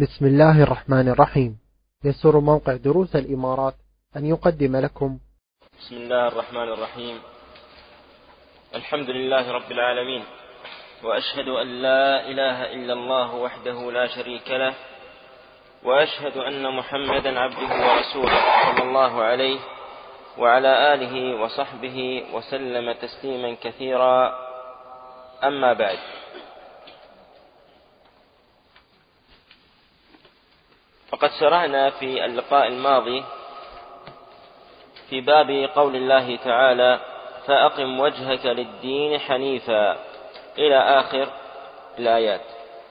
بسم الله الرحمن الرحيم. يسر موقع دروس الإمارات أن يقدم لكم بسم الله الرحمن الرحيم. الحمد لله رب العالمين، وأشهد أن لا إله إلا الله وحده لا شريك له، وأشهد أن محمدا عبده ورسوله صلى الله عليه وعلى آله وصحبه وسلم تسليما كثيرا. أما بعد، فقد شرعنا في اللقاء الماضي في باب قول الله تعالى: فأقم وجهك للدين حنيفا، إلى آخر الآيات.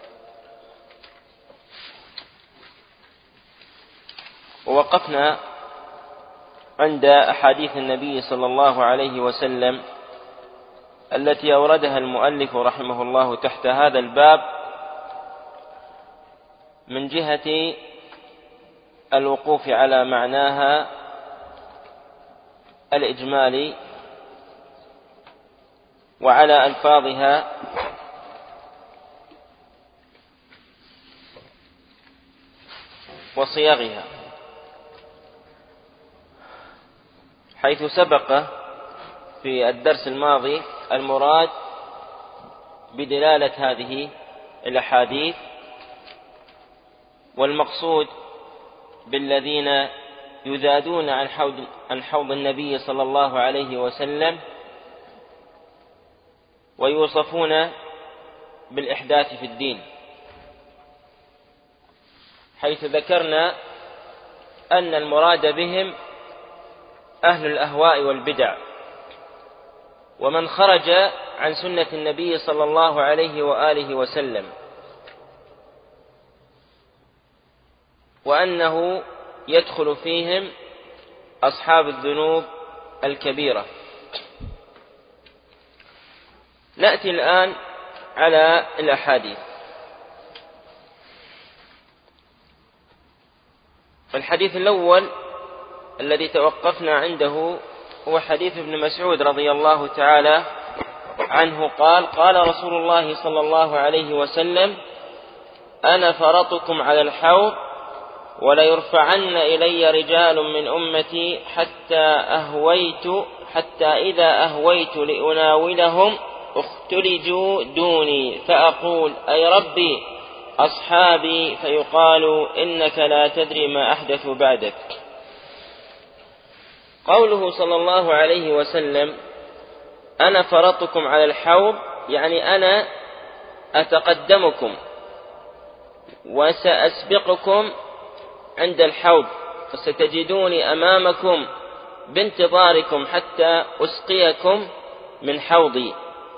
ووقفنا عند أحاديث النبي صلى الله عليه وسلم التي أوردها المؤلف رحمه الله تحت هذا الباب من جهة الوقوف على معناها الإجمالي وعلى ألفاظها وصيغها، حيث سبق في الدرس الماضي المراد بدلالة هذه الأحاديث والمقصود بالذين يزادون عن حوض النبي صلى الله عليه وسلم ويوصفون بالإحداث في الدين، حيث ذكرنا أن المراد بهم أهل الأهواء والبدع، ومن خرج عن سنة النبي صلى الله عليه وآله وسلم، وأنه يدخل فيهم أصحاب الذنوب الكبيرة. نأتي الآن على الأحاديث. الحديث الأول الذي توقفنا عنده هو حديث ابن مسعود رضي الله تعالى عنه قال: قال رسول الله صلى الله عليه وسلم: أنا فرطكم على الحوض وليرفعن إلي رجال من أمتي حتى إذا أهويت لأناولهم اختلجوا دوني، فأقول: أي ربي أصحابي، فيقال: إنك لا تدري ما أحدث بعدك. قوله صلى الله عليه وسلم: أنا فرطكم على الحوض، يعني أنا أتقدمكم وسأسبقكم عند الحوض، فستجدوني أمامكم بانتظاركم حتى أسقيكم من حوضي.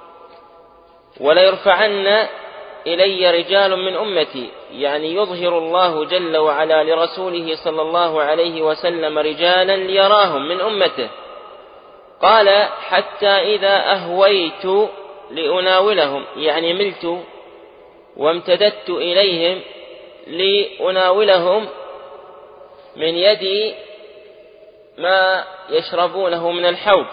وليرفعن إلي رجال من أمتي، يعني يظهر الله جل وعلا لرسوله صلى الله عليه وسلم رجالا ليراهم من أمته. قال: حتى إذا أهويت لأناولهم، يعني ملت وامتددت إليهم لأناولهم من يدي ما يشربونه من الحوض.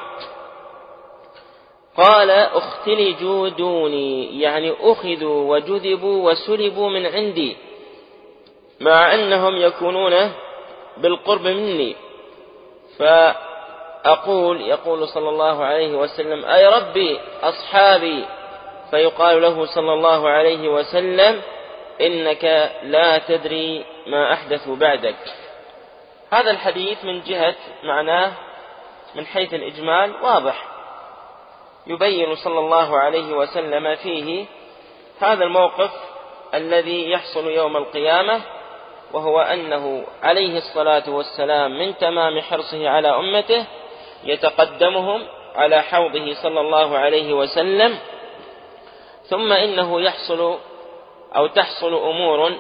قال: اختلجوا دوني، يعني أخذوا وجذبوا وسلبوا من عندي، مع أنهم يكونون بالقرب مني. يقول صلى الله عليه وسلم: أي ربي أصحابي، فيقال له صلى الله عليه وسلم: إنك لا تدري ما أحدث بعدك. هذا الحديث من جهة معناه من حيث الإجمال واضح، يبين صلى الله عليه وسلم فيه هذا الموقف الذي يحصل يوم القيامة، وهو أنه عليه الصلاة والسلام من تمام حرصه على أمته يتقدمهم على حوضه صلى الله عليه وسلم، ثم إنه تحصل أمور،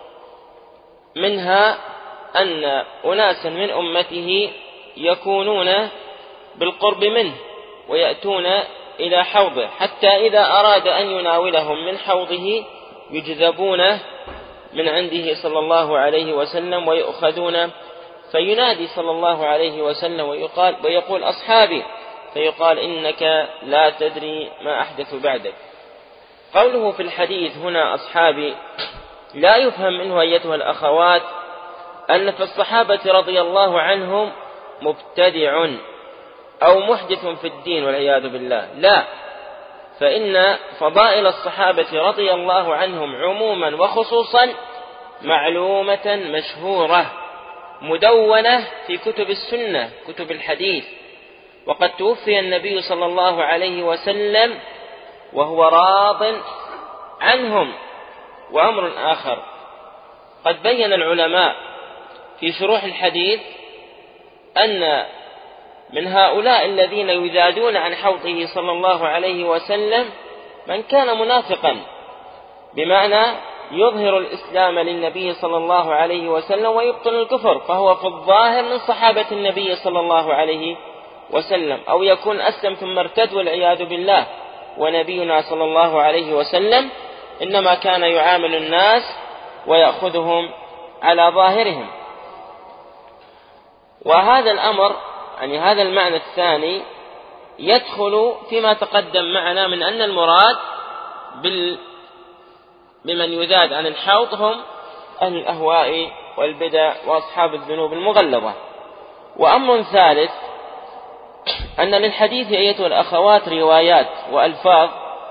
منها أن أناسا من أمته يكونون بالقرب منه ويأتون إلى حوضه، حتى إذا أراد أن يناولهم من حوضه يجذبون من عنده صلى الله عليه وسلم ويؤخذون، فينادي صلى الله عليه وسلم ويقول: أصحابي، فيقال: إنك لا تدري ما أحدث بعدك. قوله في الحديث هنا أصحابي لا يفهم منه أيتها الأخوات أن في الصحابة رضي الله عنهم مبتدع أو محدث في الدين والعياذ بالله، لا، فإن فضائل الصحابة رضي الله عنهم عموما وخصوصا معلومة مشهورة مدونة في كتب السنة كتب الحديث. وقد توفي النبي صلى الله عليه وسلم وهو راض عنهم. وأمر آخر، قد بين العلماء في شروح الحديث أن من هؤلاء الذين يذادون عن حوضه صلى الله عليه وسلم من كان منافقا، بمعنى يظهر الإسلام للنبي صلى الله عليه وسلم ويبطن الكفر، فهو في الظاهر من صحابة النبي صلى الله عليه وسلم، أو يكون أسلم ثم ارتد والعياذ بالله. ونبينا صلى الله عليه وسلم إنما كان يعامل الناس ويأخذهم على ظاهرهم. وهذا الأمر يعني هذا المعنى الثاني يدخل فيما تقدم معنا من أن المراد بمن يذاد عن الحوض هم أهل الأهواء والبدع وأصحاب الذنوب المغلظة. وأمر ثالث أن للحديث أيتها الأخوات روايات وألفاظ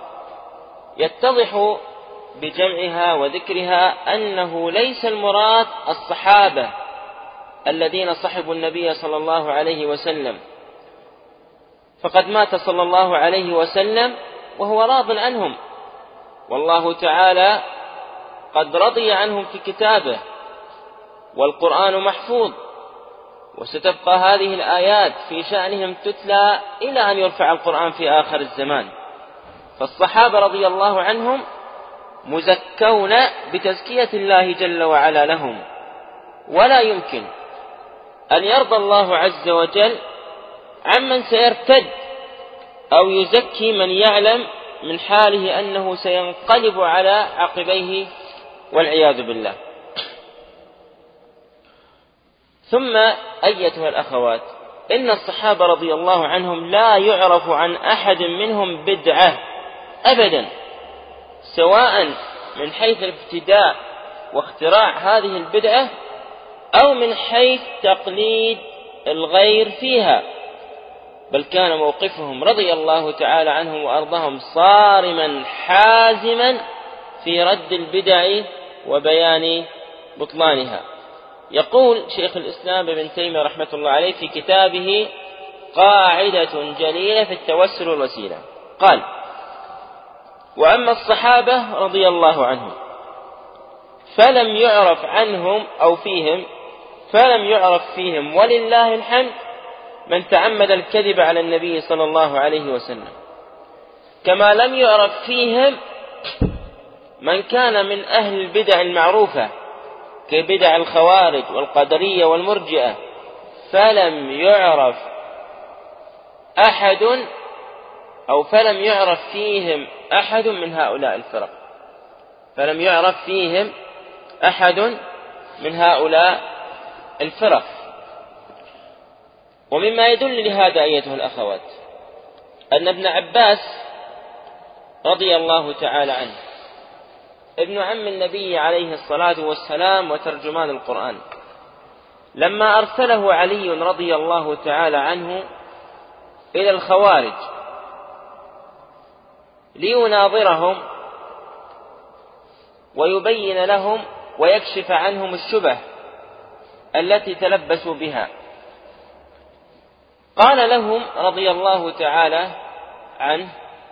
يتضح بجمعها وذكرها أنه ليس المراد الصحابة الذين صحبوا النبي صلى الله عليه وسلم، فقد مات صلى الله عليه وسلم وهو راض عنهم، والله تعالى قد رضي عنهم في كتابه، والقرآن محفوظ، وستبقى هذه الآيات في شأنهم تتلى إلى أن يرفع القرآن في آخر الزمان. فالصحابة رضي الله عنهم مزكون بتزكية الله جل وعلا لهم، ولا يمكن أن يرضى الله عز وجل عمن سيرتد أو يزكي من يعلم من حاله أنه سينقلب على عقبيه والعياذ بالله. ثم أيتها الأخوات، إن الصحابة رضي الله عنهم لا يعرف عن أحد منهم بدعة أبدا، سواء من حيث الابتداء واختراع هذه البدعة أو من حيث تقليد الغير فيها، بل كان موقفهم رضي الله تعالى عنهم وأرضاهم صارما حازما في رد البدع وبيان بطلانها. يقول شيخ الإسلام ابن تيمية رحمة الله عليه في كتابه قاعدة جليلة في التوسل والوسيلة، قال: وأما الصحابة رضي الله عنهم فلم يعرف عنهم أو فيهم فلم يعرف فيهم ولله الحمد من تعمد الكذب على النبي صلى الله عليه وسلم، كما لم يعرف فيهم من كان من أهل البدع المعروفة كبدع الخوارج والقدرية والمرجئة، فلم يعرف أحد أو فلم يعرف فيهم أحد من هؤلاء الفرق، فلم يعرف فيهم أحد من هؤلاء الفرق. ومما يدل لهذا أيتها الأخوات أن ابن عباس رضي الله تعالى عنه ابن عم النبي عليه الصلاة والسلام وترجمان القرآن، لما أرسله علي رضي الله تعالى عنه إلى الخوارج ليناظرهم ويبين لهم ويكشف عنهم الشبه التي تلبسوا بها، قال لهم رضي الله تعالى عنه: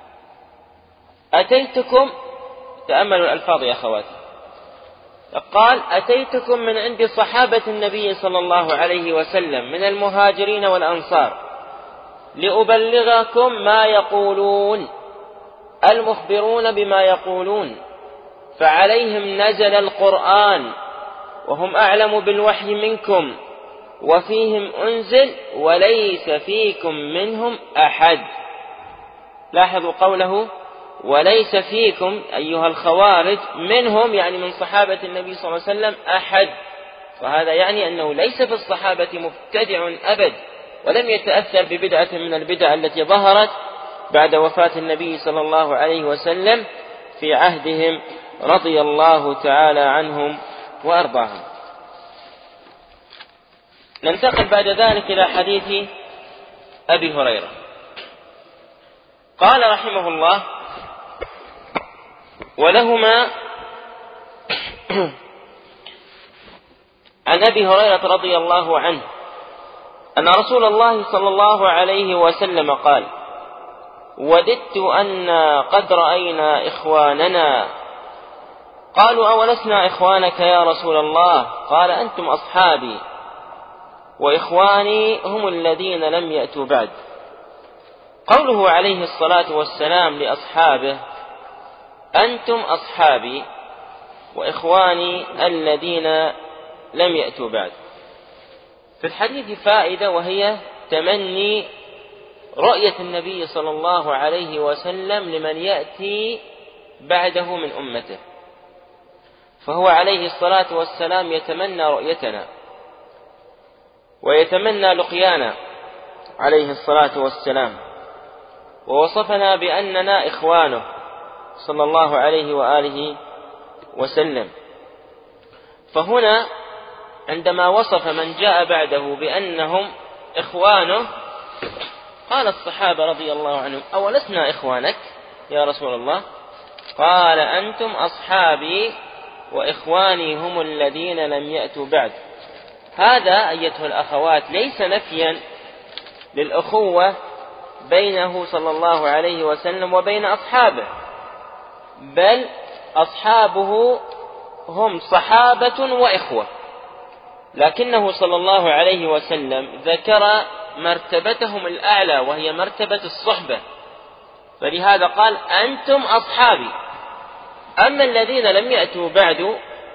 أتيتكم، تأملوا الألفاظ يا أخواتي، قال: أتيتكم من عند صحابة النبي صلى الله عليه وسلم من المهاجرين والأنصار لأبلغكم ما يقولون، المخبرون بما يقولون، فعليهم نزل القرآن وهم أعلم بالوحي منكم، وفيهم أنزل وليس فيكم منهم أحد. لاحظوا قوله وليس فيكم أيها الخوارج منهم، يعني من صحابة النبي صلى الله عليه وسلم أحد، وهذا يعني أنه ليس في الصحابة مبتدع أبد، ولم يتأثر ببدعة من البدع التي ظهرت بعد وفاة النبي صلى الله عليه وسلم في عهدهم رضي الله تعالى عنهم وأرضاهم. ننتقل بعد ذلك إلى حديث أبي هريرة. قال رحمه الله: ولهما عن أبي هريرة رضي الله عنه أن رسول الله صلى الله عليه وسلم قال: وددت أنا قد رأينا إخواننا. قالوا: أولسنا إخوانك يا رسول الله؟ قال: أنتم أصحابي، وإخواني هم الذين لم يأتوا بعد. قوله عليه الصلاة والسلام لأصحابه: أنتم أصحابي وإخواني الذين لم يأتوا بعد، في الحديث فائدة، وهي تمني رؤية النبي صلى الله عليه وسلم لمن يأتي بعده من أمته، فهو عليه الصلاة والسلام يتمنى رؤيتنا ويتمنى لقيانا عليه الصلاة والسلام، ووصفنا بأننا إخوانه صلى الله عليه وآله وسلم. فهنا عندما وصف من جاء بعده بأنهم إخوانه، قال الصحابة رضي الله عنهم: أولسنا إخوانك يا رسول الله؟ قال: أنتم أصحابي وإخواني هم الذين لم يأتوا بعد. هذا أيتها الأخوات ليس نفيا للأخوة بينه صلى الله عليه وسلم وبين أصحابه، بل أصحابه هم صحابة وإخوة، لكنه صلى الله عليه وسلم ذكر مرتبتهم الأعلى وهي مرتبة الصحبة، فلهذا قال: أنتم أصحابي. أما الذين لم يأتوا بعد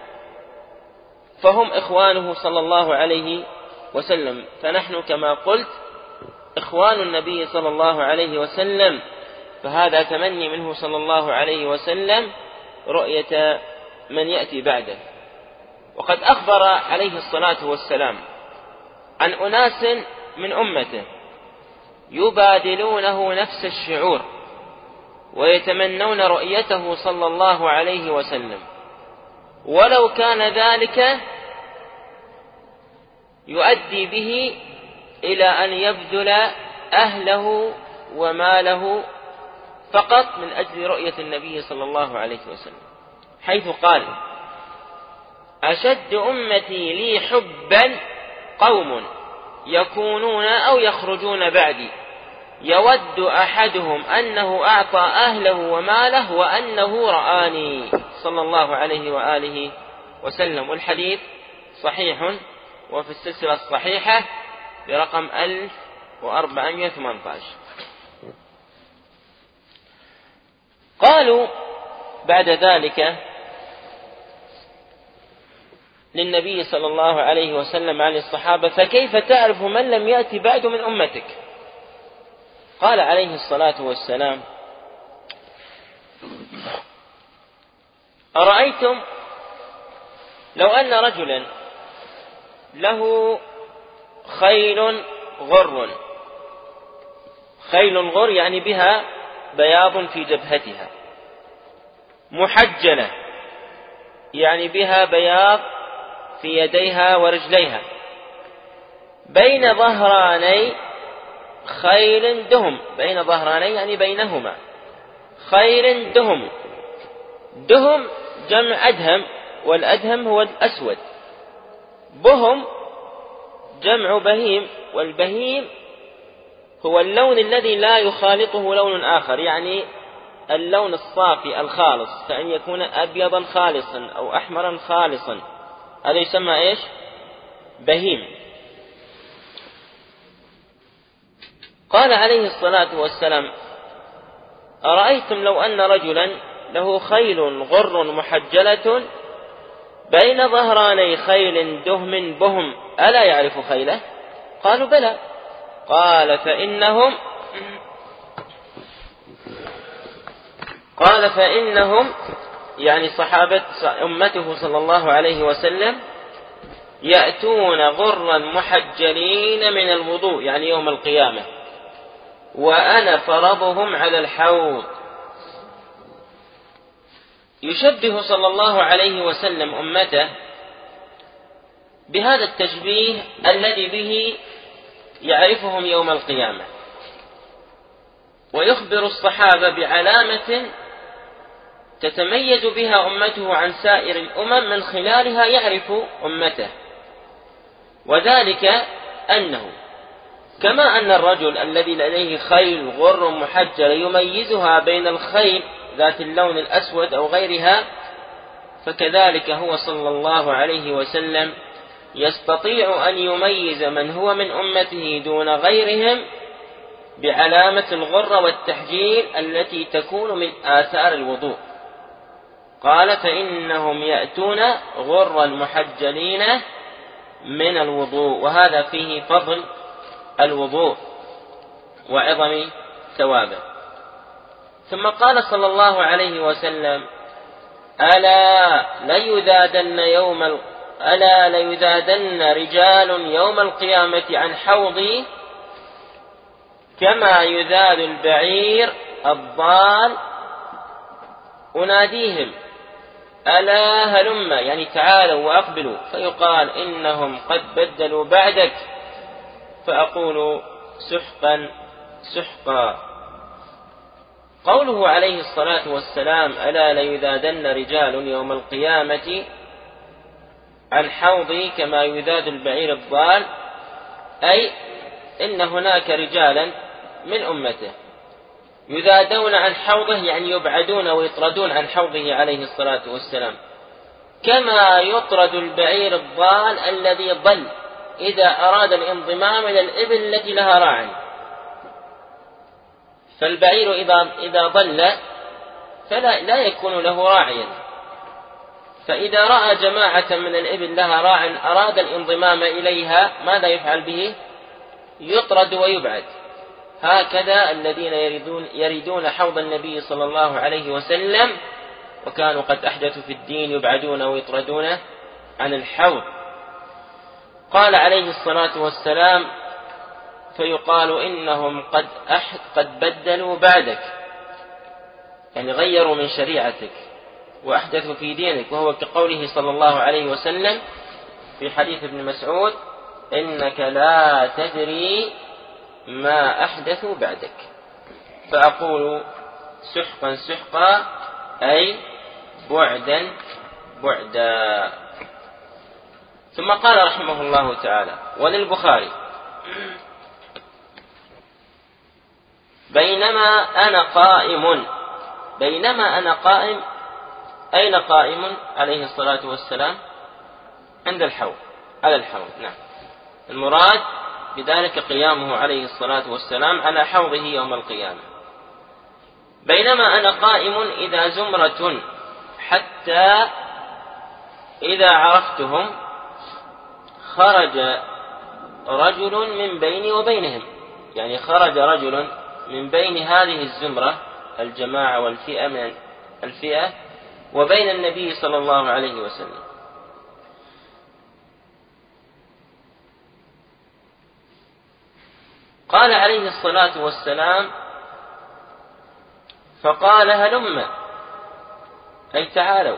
فهم إخوانه صلى الله عليه وسلم، فنحن كما قلت إخوان النبي صلى الله عليه وسلم، فهذا تمني منه صلى الله عليه وسلم رؤية من يأتي بعده. وقد أخبر عليه الصلاة والسلام عن أناس من أمته يبادلونه نفس الشعور ويتمنون رؤيته صلى الله عليه وسلم، ولو كان ذلك يؤدي به إلى أن يبذل أهله وماله فقط من أجل رؤية النبي صلى الله عليه وسلم، حيث قال: أشد أمتي لي حبا قوم يكونون أو يخرجون بعدي، يود أحدهم أنه أعطى أهله وماله وأنه رآني، صلى الله عليه وآله وسلم. والحديث صحيح وفي السلسلة الصحيحة برقم 1418. قالوا بعد ذلك للنبي صلى الله عليه وسلم عن الصحابة: فكيف تعرف من لم يأتي بعد من أمتك؟ قال عليه الصلاة والسلام: أرأيتم لو أن رجلا له خيل غر، خيل غر يعني بها بياض في جبهتها، محجلة يعني بها بياض في يديها ورجليها، بين ظهراني خيل دهم، بين ظهراني يعني بينهما خيل دهم، دهم جمع أدهم، والأدهم هو الأسود، بهم جمع بهيم، والبهيم هو اللون الذي لا يخالطه لون آخر، يعني اللون الصافي الخالص، كأن يكون أبيضا خالصا أو أحمرا خالصا، هذا يسمى إيش؟ بهيم. قال عليه الصلاة والسلام: أرأيتم لو أن رجلا له خيل غر محجلة بين ظهراني خيل دهم بهم، ألا يعرف خيله؟ قالوا: بلى. قال: فإنهم يعني صحابة أمته صلى الله عليه وسلم يأتون غرا محجلين من الوضوء، يعني يوم القيامة، وأنا فرضهم على الحوض. يشبه صلى الله عليه وسلم أمته بهذا التشبيه الذي به يعرفهم يوم القيامة، ويخبر الصحابة بعلامة تتميز بها أمته عن سائر الأمم من خلالها يعرف أمته، وذلك أنه كما أن الرجل الذي لديه خيل غر محجلة يميزها بين الخيل ذات اللون الأسود أو غيرها، فكذلك هو صلى الله عليه وسلم يستطيع أن يميز من هو من أمته دون غيرهم بعلامة الغرة والتحجيل التي تكون من آثار الوضوء. قال: فإنهم يأتون غرا محجلين من الوضوء، وهذا فيه فضل الوضوء وعظم ثوابه. ثم قال صلى الله عليه وسلم: ألا ليذادن رجال يوم القيامة عن حوضي كما يذاد البعير الضال، أناديهم ألا هلم، يعني تعالوا وأقبلوا، فيقال إنهم قد بدلوا بعدك، فأقول سحقا سحقا. قوله عليه الصلاة والسلام: ألا ليذادن رجال يوم القيامة عن حوضي كما يذاد البعير الضال، أي إن هناك رجالا من أمته يذادون عن حوضه، يعني يبعدون ويطردون عن حوضه عليه الصلاة والسلام، كما يطرد البعير الضال الذي ضل إذا أراد الانضمام إلى الإبل التي لها راع. فالبعير إذا ضل فلا يكون له راعيا، فإذا رأى جماعة من الإبل لها راع أراد الانضمام إليها ماذا يفعل به؟ يطرد ويبعد. هكذا الذين يريدون حوض النبي صلى الله عليه وسلم وكانوا قد أحدثوا في الدين يبعدون ويطردون عن الحوض. قال عليه الصلاة والسلام: فيقال إنهم قد بدلوا بعدك، يعني غيروا من شريعتك وأحدثوا في دينك، وهو كقوله صلى الله عليه وسلم في حديث ابن مسعود: إنك لا تدري ما أحدثوا بعدك. فأقول سحقا سحقا، أي بعدا بعدا. ثم قال رحمه الله تعالى: وللبخاري: بينما أنا قائم، أين قائم عليه الصلاة والسلام؟ عند الحوض، على الحوض. نعم، المراد بذلك قيامه عليه الصلاة والسلام على حوضه يوم القيامة. بينما أنا قائم إذا زمرة، حتى إذا عرفتهم خرج رجل من بيني وبينهم، يعني خرج رجل من بين هذه الزمرة الجماعة والفئة من الفئة وبين النبي صلى الله عليه وسلم. قال عليه الصلاة والسلام: فقال هلم، أي تعالوا.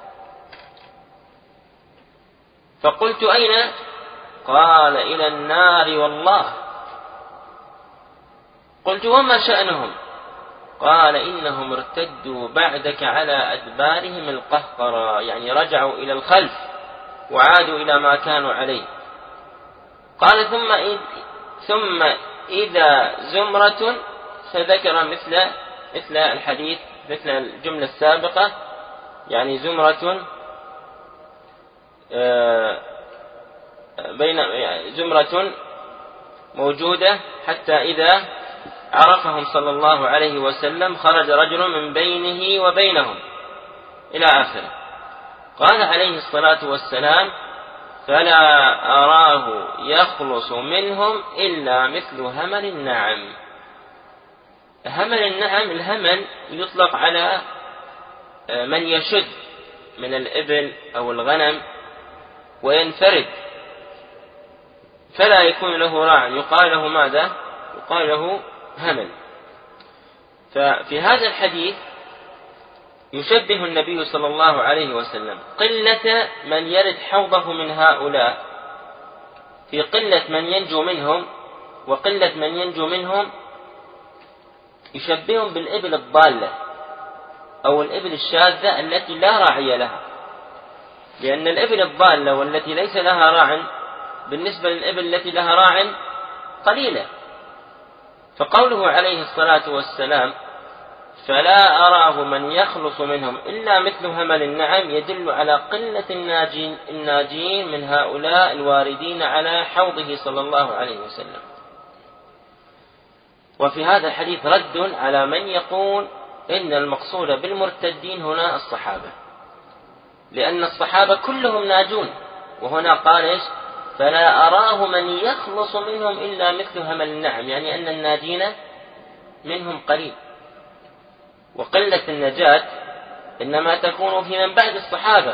فقلت أين؟ قال إلى النار والله. قلت وما شأنهم؟ قال إنهم ارتدوا بعدك على أدبارهم القهقرى، يعني رجعوا إلى الخلف وعادوا إلى ما كانوا عليه. قال ثم إذا زمرة، فذكر مثل الحديث، مثل الجملة السابقة، يعني زمرة زمرة موجودة حتى إذا عرفهم صلى الله عليه وسلم خرج رجل من بينه وبينهم إلى آخره. قال عليه الصلاة والسلام: فلا أراه يخلص منهم إلا مثل همل النعم. همل النعم، الهمل يطلق على من يشد من الإبل أو الغنم وينفرد فلا يكون له راع، يقال له ماذا؟ يقال له همل. ففي هذا الحديث يشبه النبي صلى الله عليه وسلم قلة من يرد حوضه من هؤلاء في قلة من ينجو منهم وقلة من ينجو منهم، يشبههم بالإبل الضالة أو الإبل الشاذة التي لا راعي لها، لأن الإبل الضالة والتي ليس لها راع بالنسبة للإبل التي لها راع قليلة. فقوله عليه الصلاة والسلام فلا أراه من يخلص منهم إلا مثل همل النعم يدل على قلة الناجين من هؤلاء الواردين على حوضه صلى الله عليه وسلم. وفي هذا الحديث رد على من يقول إن المقصود بالمرتدين هنا الصحابة، لأن الصحابة كلهم ناجون، وهنا قال إيش؟ فلا أراه من يخلص منهم إلا مثل همل النعم، يعني أن الناجين منهم قليل، وقلة النجاة إنما تكون في من بعد الصحابة.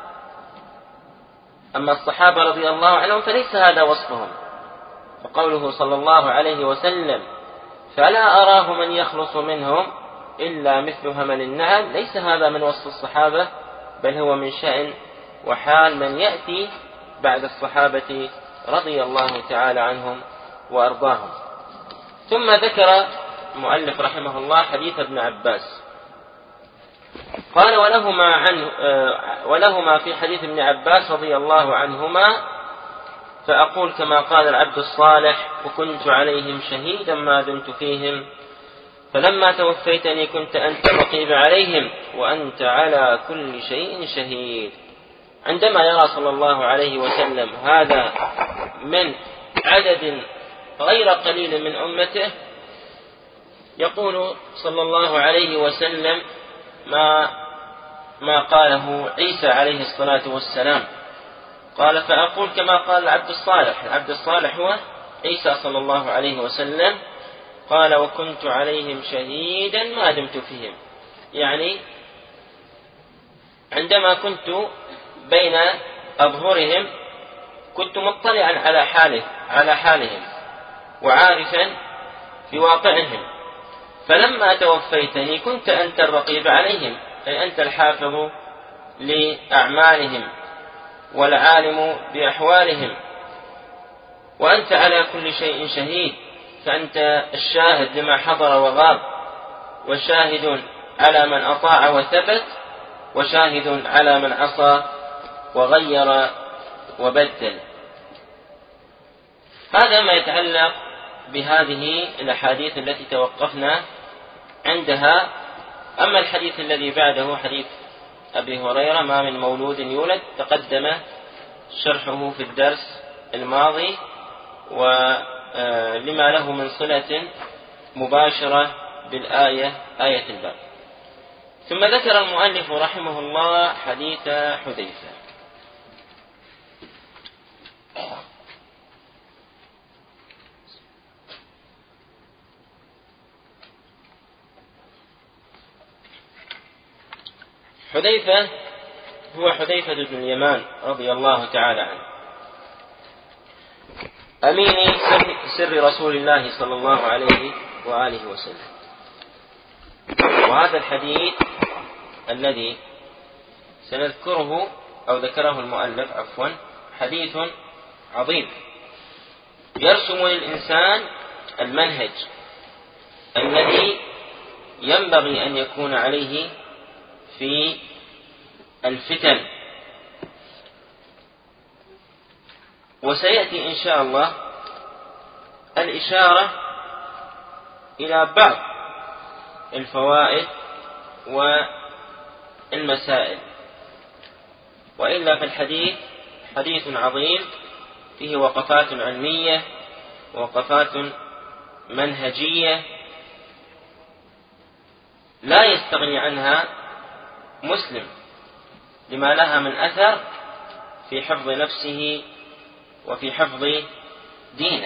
أما الصحابة رضي الله عنهم فليس هذا وصفهم. فقوله صلى الله عليه وسلم فلا أراه من يخلص منهم إلا مثل همل النعم، ليس هذا من وصف الصحابة، بل هو من شأن وحال من يأتي بعد الصحابة رضي الله تعالى عنهم وأرضاهم. ثم ذكر المؤلف رحمه الله حديث ابن عباس، قال ولهما في حديث ابن عباس رضي الله عنهما فأقول كما قال العبد الصالح وكنت عليهم شهيدا ما دمت فيهم، فلما توفيتني كنت أنت الرقيب عليهم وأنت على كل شيء شهيد. عندما يرى صلى الله عليه وسلم هذا من عدد غير قليل من أمته، يقول صلى الله عليه وسلم ما قاله عيسى عليه الصلاة والسلام، قال فأقول كما قال العبد الصالح. العبد الصالح هو عيسى صلى الله عليه وسلم، قال وكنت عليهم شهيدا ما دمت فيهم، يعني عندما كنت بين أظهرهم كنت مطلعا على حالهم وعارفا بواقعهم، فلما توفيتني كنت أنت الرقيب عليهم، أي أنت الحافظ لأعمالهم والعالم بأحوالهم، وأنت على كل شيء شهيد، فأنت الشاهد لما حضر وغاب، وشاهد على من أطاع وثبت، وشاهد على من عصى وغير وبدل. هذا ما يتعلق بهذه الأحاديث التي توقفنا عندها. أما الحديث الذي بعده حديث أبي هريرة ما من مولود يولد، تقدم شرحه في الدرس الماضي، ولما له من صلة مباشرة بالآية آية الباب. ثم ذكر المؤلف رحمه الله حديث حذيفة. حذيفة هو حذيفة بن اليمان رضي الله تعالى عنه، أمين سر رسول الله صلى الله عليه وآله وسلم. وهذا الحديث الذي سنذكره أو ذكره المؤلف حديث عظيم يرسم للإنسان المنهج الذي ينبغي أن يكون عليه في الفتن. وسيأتي إن شاء الله الإشارة إلى بعض الفوائد والمسائل، وإلا فالحديث حديث عظيم فيه وقفات علمية ووقفات منهجية لا يستغني عنها مسلم لما لها من أثر في حفظ نفسه وفي حفظ دينه.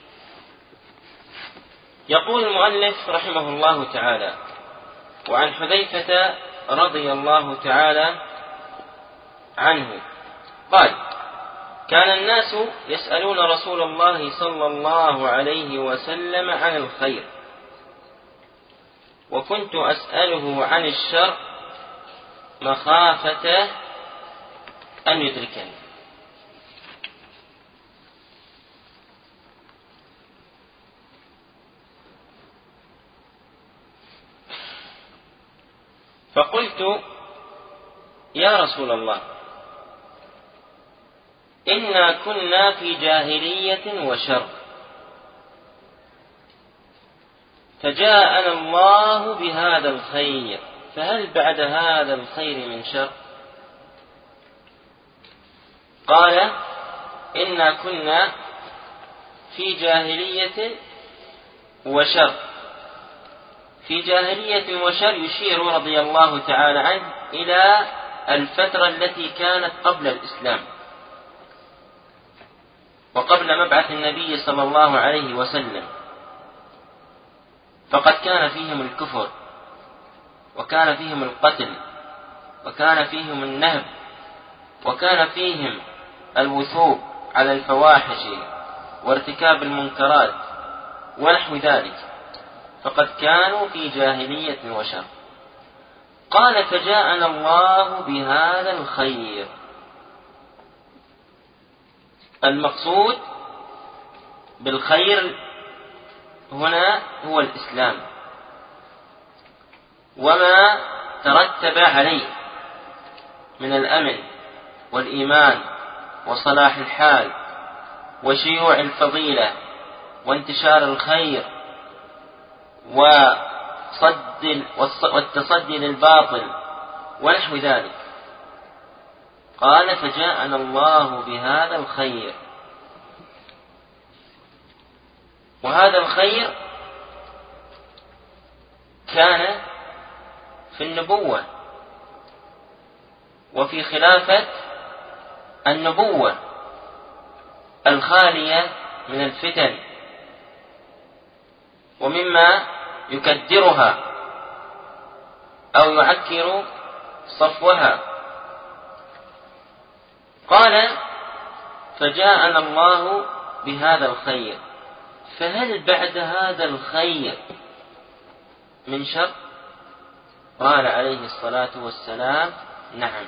يقول المؤلف رحمه الله تعالى: وعن حذيفة رضي الله تعالى عنه قال: كان الناس يسألون رسول الله صلى الله عليه وسلم عن الخير، وكنت أسأله عن الشر مخافة أن يدركني. فقلت يا رسول الله إنا كنا في جاهلية وشر، فجاءنا الله بهذا الخير، فهل بعد هذا الخير من شر؟ قال إنا كنا في جاهلية وشر. في جاهلية وشر يشير رضي الله تعالى عنه إلى الفترة التي كانت قبل الإسلام وقبل مبعث النبي صلى الله عليه وسلم، فقد كان فيهم الكفر، وكان فيهم القتل، وكان فيهم النهب، وكان فيهم الوثوق على الفواحش وارتكاب المنكرات ونحو ذلك، فقد كانوا في جاهلية وشر. قال فجاءنا الله بهذا الخير. المقصود بالخير هنا هو الإسلام وما ترتب عليه من الأمن والإيمان وصلاح الحال وشيوع الفضيلة وانتشار الخير والتصدي للباطل ونحو ذلك. قال فجاءنا الله بهذا الخير. وهذا الخير كان في النبوة وفي خلافة النبوة الخالية من الفتن ومما يكدرها أو يعكر صفوها. قال فجاءنا الله بهذا الخير، فهل بعد هذا الخير من شر؟ قال عليه الصلاة والسلام نعم.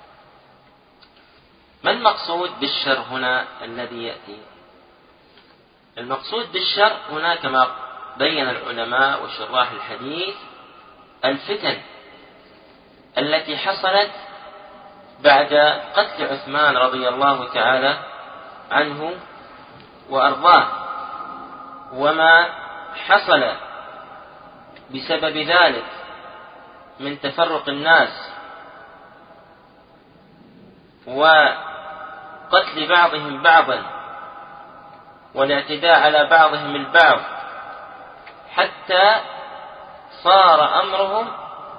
ما المقصود بالشر هنا الذي يأتي؟ المقصود بالشر هنا كما بين العلماء وشراح الحديث الفتن التي حصلت بعد قتل عثمان رضي الله تعالى عنه وأرضاه، وما حصل بسبب ذلك من تفرق الناس وقتل بعضهم بعضا والاعتداء على بعضهم البعض، حتى صار أمرهم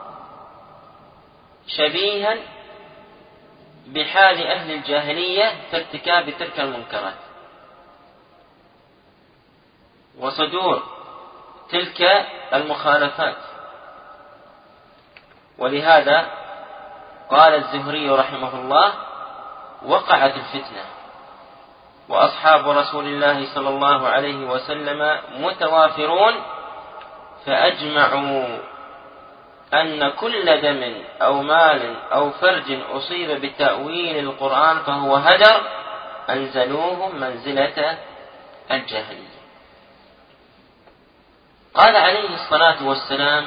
شبيها بحال أهل الجاهلية في ارتكاب تلك المنكرات وصدور تلك المخالفات. ولهذا قال الزهري رحمه الله وقعت الفتنة وأصحاب رسول الله صلى الله عليه وسلم متوافرون، فأجمعوا أن كل دم أو مال أو فرج أصيب بتأويل القرآن فهو هدر، أنزلوهم منزلة الجاهلية. قال عليه الصلاة والسلام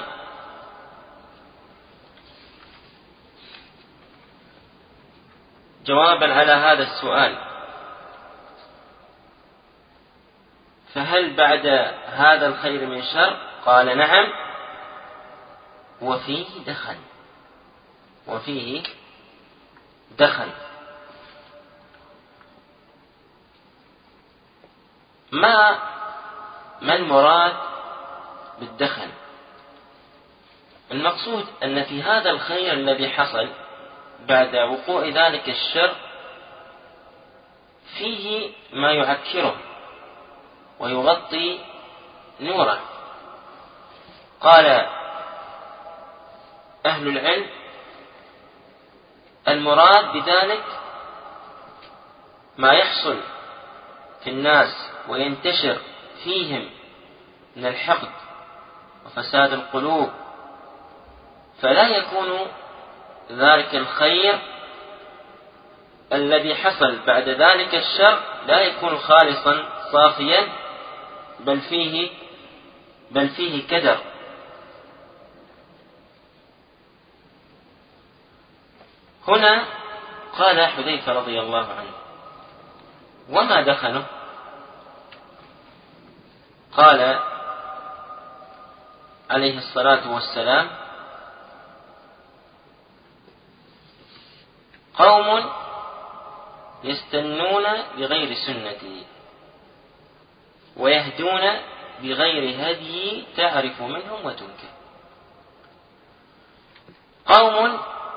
جوابا على هذا السؤال: فهل بعد هذا الخير من شر؟ قال نعم، وفيه دخن. ما المراد بالدخن؟ المقصود أن في هذا الخير الذي حصل بعد وقوع ذلك الشر فيه ما يعكره ويغطي نوره. قال أهل العلم المراد بذلك ما يحصل في الناس وينتشر فيهم من الحقد وفساد القلوب، فلا يكون ذلك الخير الذي حصل بعد ذلك الشر لا يكون خالصا صافيا، بل فيه كدر. هنا قال حذيفة رضي الله عنه: وما دخله؟ قال عليه الصلاة والسلام: قوم يستنون بغير سنتي ويهدون بغير هدي تعرف منهم وتنكر. قوم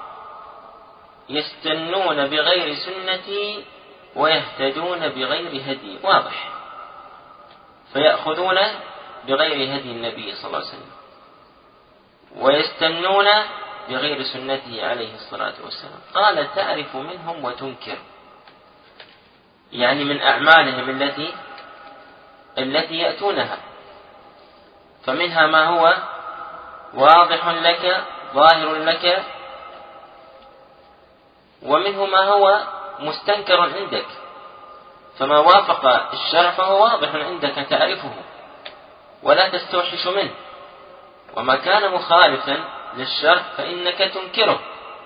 يستنون بغير سنتي ويهتدون بغير هدي، واضح، فيأخذون بغير هدي النبي صلى الله عليه وسلم ويستنون بغير سنته عليه الصلاة والسلام. قال: تعرف منهم وتنكر، يعني من أعمالهم التي يأتونها، فمنها ما هو واضح لك ظاهر لك، ومنه ما هو مستنكر عندك، فما وافق الشرع فهو واضح عندك تعرفه ولا تستوحش منه، وما كان مخالفا للشرع فإنك تنكره.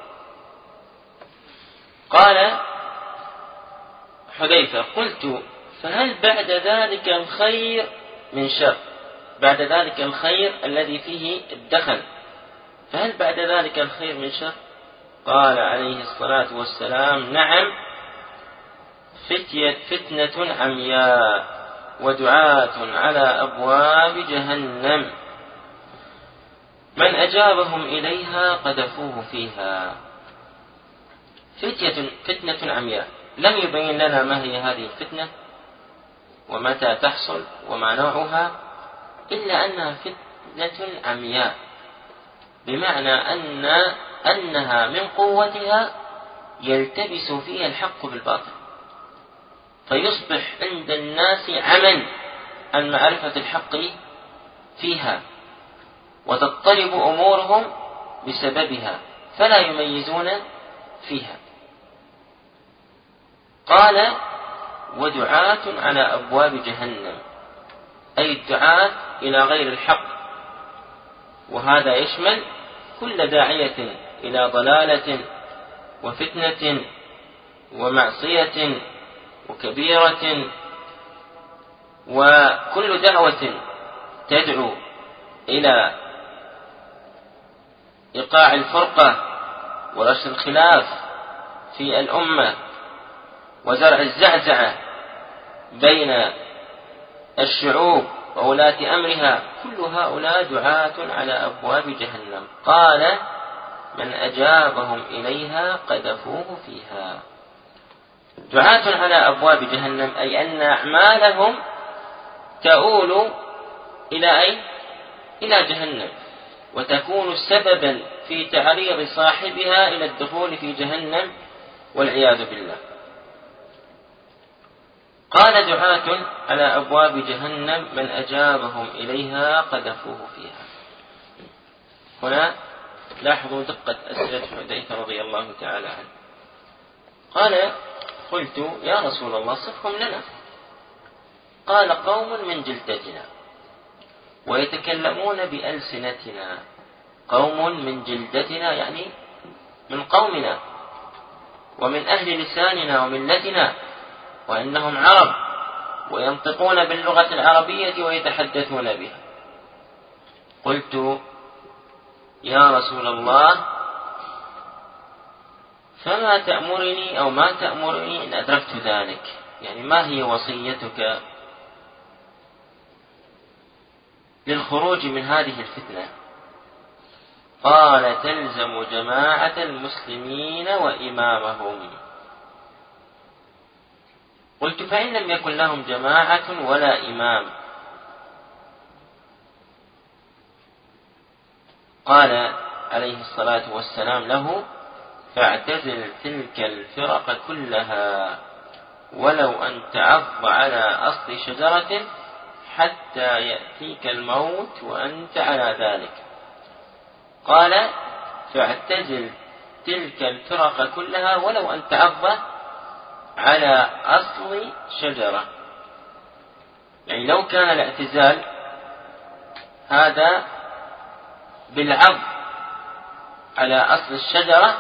قال حذيفة: قلت: فهل بعد ذلك الخير من شر؟ بعد ذلك الخير الذي فيه الدخل، فهل بعد ذلك الخير من شر؟ قال عليه الصلاة والسلام: نعم، فتنة عمياء ودعاة على أبواب جهنم من أجابهم إليها قذفوه فيها. فتنة عمياء، لم يبين لنا ما هي هذه الفتنة ومتى تحصل وما نوعها، إلا أنها فتنة عمياء، بمعنى أنها من قوتها يلتبس فيها الحق بالباطل، فيصبح عند الناس عمى عن معرفة الحق فيها، وتضطرب أمورهم بسببها فلا يميزون فيها. قال: ودعاة على أبواب جهنم، أي الدعاة إلى غير الحق، وهذا يشمل كل داعية إلى ضلالة وفتنة ومعصية وكبيرة، وكل دعوة تدعو إلى إيقاع الفرقة ونشر الخلاف في الأمة وزرع الزعزعة بين الشعوب وولاة أمرها، كل هؤلاء دعاة على أبواب جهنم. قال: من أجابهم إليها قذفوه فيها. دعاة على أبواب جهنم، أي أن أعمالهم تؤول إلى جهنم، وتكون سببا في تعريض صاحبها إلى الدخول في جهنم والعياذ بالله. قال: دعاة على أبواب جهنم من أجابهم إليها قذفوه فيها. هنا لاحظوا دقة أسئلة حذيفة رضي الله تعالى عنه. قال: قلت: يا رسول الله صفهم لنا. قال: قوم من جلدتنا ويتكلمون بألسنتنا. قوم من جلدتنا يعني من قومنا ومن أهل لساننا وملتنا، وإنهم عرب وينطقون باللغة العربية ويتحدثون بها. قلت: يا رسول الله فما تأمرني أو ما تأمرني إن أدركت ذلك؟ يعني ما هي وصيتك للخروج من هذه الفتنة؟ قال: تلزم جماعة المسلمين وإمامهم. قلت: فإن لم يكن لهم جماعة ولا إمام؟ قال عليه الصلاة والسلام له: فاعتزل تلك الفرق كلها ولو أن تعض على أصل شجرة حتى يأتيك الموت وأنت على ذلك. قال: فاعتزل تلك الفرق كلها ولو أن تعض على أصل شجرة. يعني لو كان الاعتزال هذا بالعض على أصل الشجرة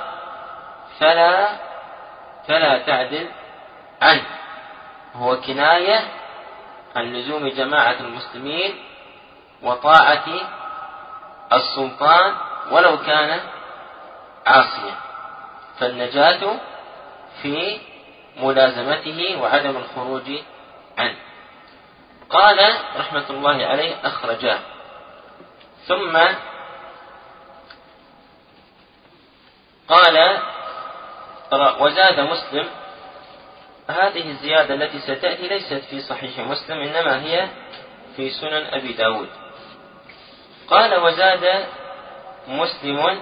فلا تعدل عنه، هو كناية عن لزوم جماعة المسلمين وطاعة السلطان ولو كان عاصيا، فالنجاة في ملازمته وعدم الخروج عنه. قال رحمة الله عليه أخرجاه. ثم قال وزاد مسلم، هذه الزيادة التي ستأتي ليست في صحيح مسلم إنما هي في سنن أبي داود. قال وزاد مسلم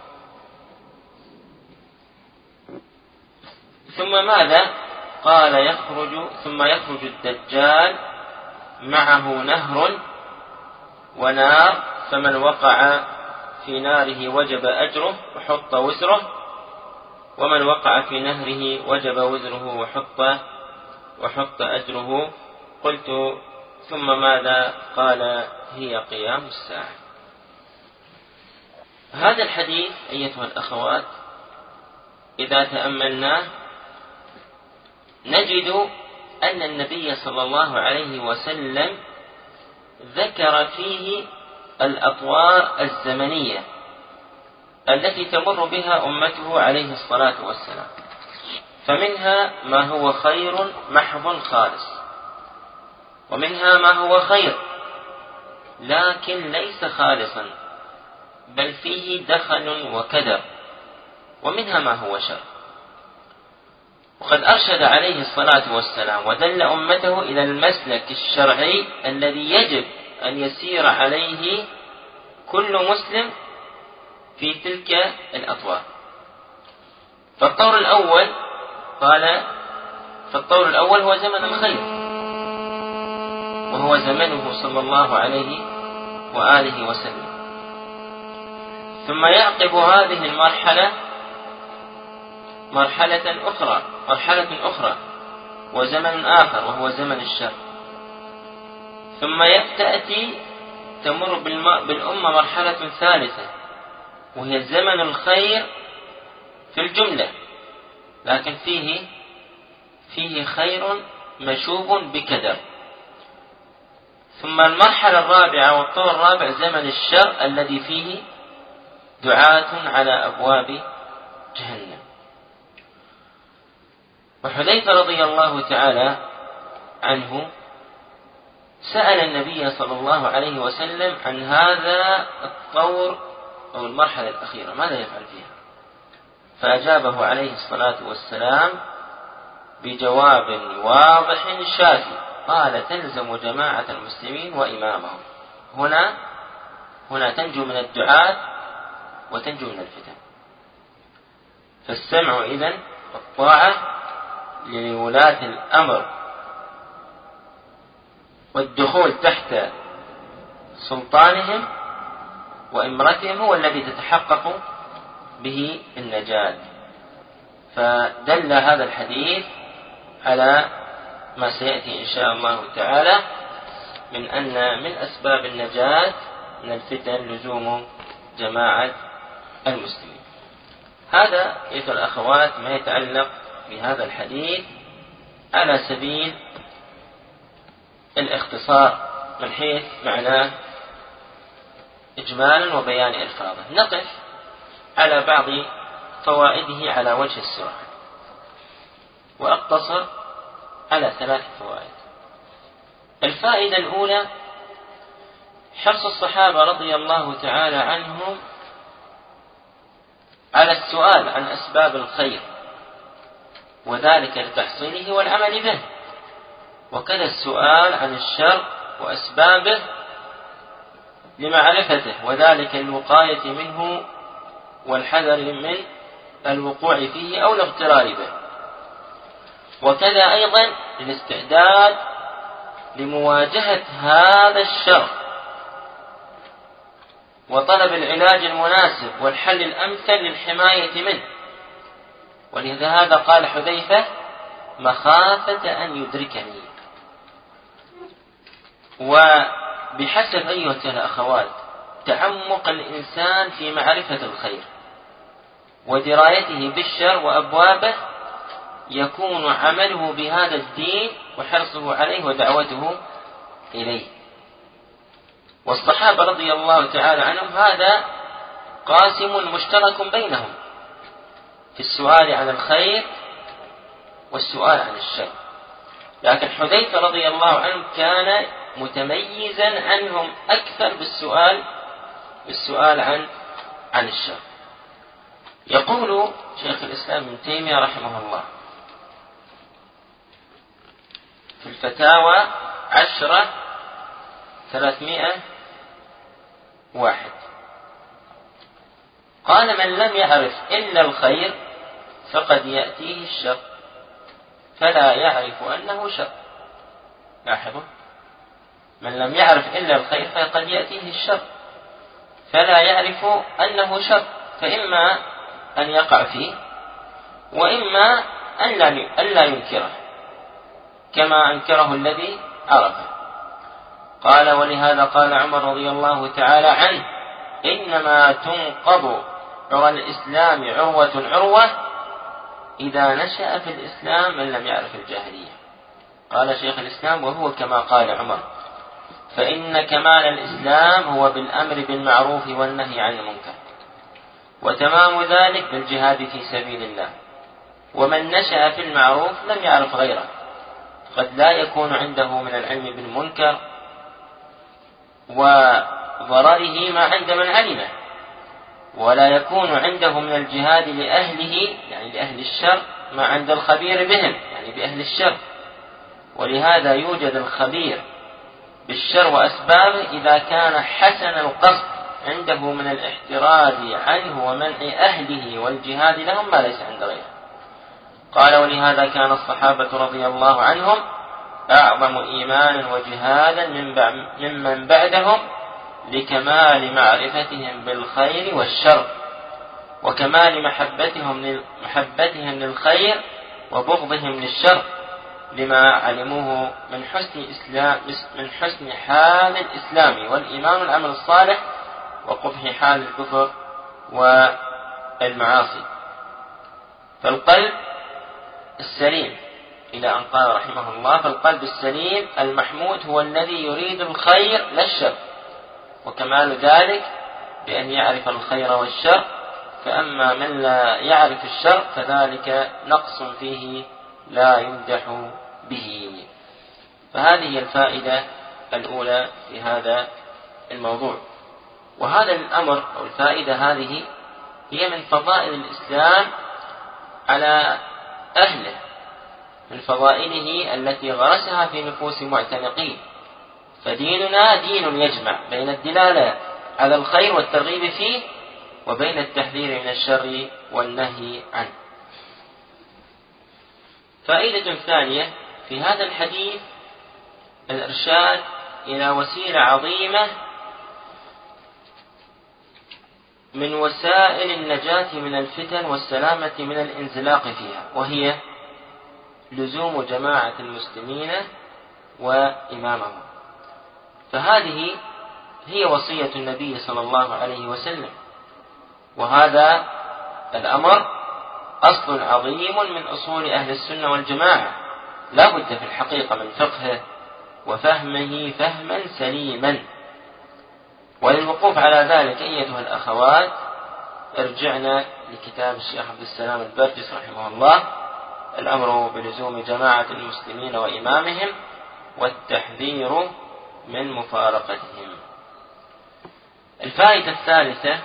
ثم ماذا؟ قال ثم يخرج الدجال معه نهر ونار، فمن وقع في ناره وجب أجره وحط وزره، ومن وقع في نهره وجب وزره وحط أجره. قلت ثم ماذا؟ قال هي قيام الساعة. هذا الحديث أيتها الأخوات إذا تأملناه نجد أن النبي صلى الله عليه وسلم ذكر فيه الأطوار الزمنية التي تمر بها أمته عليه الصلاة والسلام، فمنها ما هو خير محض خالص، ومنها ما هو خير لكن ليس خالصا بل فيه دخل وكدر، ومنها ما هو شر. وقد أرشد عليه الصلاة والسلام ودل أمته إلى المسلك الشرعي الذي يجب أن يسير عليه كل مسلم في تلك الأطوار. فالطور الأول هو زمن الخير، وهو زمنه صلى الله عليه وآله وسلم. ثم يعقب هذه المرحلة مرحلة أخرى وزمن آخر وهو زمن الشر. ثم تأتي تمر بالأمة مرحلة ثالثة وهي زمن الخير في الجملة، لكن فيه خير مشوب بكدر. ثم المرحلة الرابعة والطور الرابع زمن الشر الذي فيه دعاة على أبواب جهنم. وحذيفة رضي الله تعالى عنه سأل النبي صلى الله عليه وسلم عن هذا الطور أو المرحلة الأخيرة ماذا يفعل فيها، فأجابه عليه الصلاة والسلام بجواب واضح شافي، قال تلزم جماعة المسلمين وإمامهم. هنا تنجو من الدعاة وتنجو من الفتن. فالسمع إذن والطاعة لولاة الأمر والدخول تحت سلطانهم وإمرتهم هو الذي تتحقق به النجاة. فدل هذا الحديث على ما سيأتي إن شاء الله تعالى من أن من أسباب النجاة من الفتن لزوم جماعة المسلمين. هذا أيها الأخوات ما يتعلق بهذا الحديث على سبيل الاختصار من حيث معناه إجمالا وبيان ألفاظه. نقف على بعض فوائده على وجه السرعة، وأقتصر على 3 فوائد. الفائدة الأولى حرص الصحابة رضي الله تعالى عنهم على السؤال عن أسباب الخير وذلك لتحصيله والعمل به، وكذا السؤال عن الشر وأسبابه لمعرفته وذلك الوقاية منه والحذر من الوقوع فيه أو الاغترار به، وكذا أيضا الاستعداد لمواجهة هذا الشر وطلب العلاج المناسب والحل الأمثل للحماية منه. ولهذا قال حذيفة: مخافة أن يدركني. وبحسب أيها الأخوات تعمق الإنسان في معرفة الخير ودرايته بالشر وأبوابه يكون عمله بهذا الدين وحرصه عليه ودعوته إليه. والصحابة رضي الله تعالى عنهم هذا قاسم مشترك بينهم في السؤال عن الخير والسؤال عن الشر، لكن حذيفة رضي الله عنه كان متميزا عنهم أكثر بالسؤال عن الشر. يقول شيخ الإسلام ابن تيمية رحمه الله في الفتاوى 10/301: قال: من لم يعرف إلا الخير فقد يأتيه الشر فلا يعرف أنه شر. لاحظوا: من لم يعرف إلا الخير فقد يأتيه الشر فلا يعرف أنه شر، فإما أن يقع فيه وإما أن لا ينكره كما أنكره الذي عرفه. قال: ولهذا قال عمر رضي الله تعالى عنه: إنما تنقض عرى الإسلام عروة عروة إذا نشأ في الإسلام من لم يعرف الجاهلية. قال شيخ الإسلام: وهو كما قال عمر، فإن كمال الإسلام هو بالأمر بالمعروف والنهي عن المنكر، وتمام ذلك بالجهاد في سبيل الله. ومن نشأ في المعروف لم يعرف غيره قد لا يكون عنده من العلم بالمنكر وضرره ما عند من علمه، ولا يكون عنده من الجهاد لأهله يعني لأهل الشر ما عند الخبير بهم يعني بأهل الشر. ولهذا يوجد الخبير بالشر وأسبابه إذا كان حسن القصد عنده من الاحتراز عنه ومنع أهله والجهاد لهم ما ليس عند غيره. قال: ولهذا كان الصحابة رضي الله عنهم أعظم إيمانا وجهادا ممن بعدهم لكمال معرفتهم بالخير والشر وكمال محبتهم للخير وبغضهم للشر، لما علموه من حسن حال الإسلام والإيمان والعمل الصالح وقبح حال الكفر والمعاصي. فالقلب السليم إلى أن قال رحمه الله: فالقلب السليم المحمود هو الذي يريد الخير لا الشر، وكمال ذلك بأن يعرف الخير والشر. فأما من لا يعرف الشر فذلك نقص فيه لا يمدح به. فهذه الفائدة الأولى في هذا الموضوع. وهذا الأمر أو الفائدة هذه هي من فضائل الإسلام على أهله، من فضائله التي غرسها في نفوس معتنقين. فديننا دين يجمع بين الدلالة على الخير والترغيب فيه وبين التحذير من الشر والنهي عنه. فائدة ثانية في هذا الحديث الإرشاد إلى وسيلة عظيمة من وسائل النجاة من الفتن والسلامة من الانزلاق فيها، وهي لزوم جماعة المسلمين وإمامهم. فهذه هي وصية النبي صلى الله عليه وسلم، وهذا الأمر أصل عظيم من أصول أهل السنة والجماعة، لا بد في الحقيقة من فقهه وفهمه فهما سليما. وللوقوف على ذلك أيتها الأخوات ارجعنا لكتاب الشيخ عبد السلام البرجس رحمه الله: الأمر بلزوم جماعة المسلمين وإمامهم والتحذير من مفارقتهم. الفائدة الثالثة: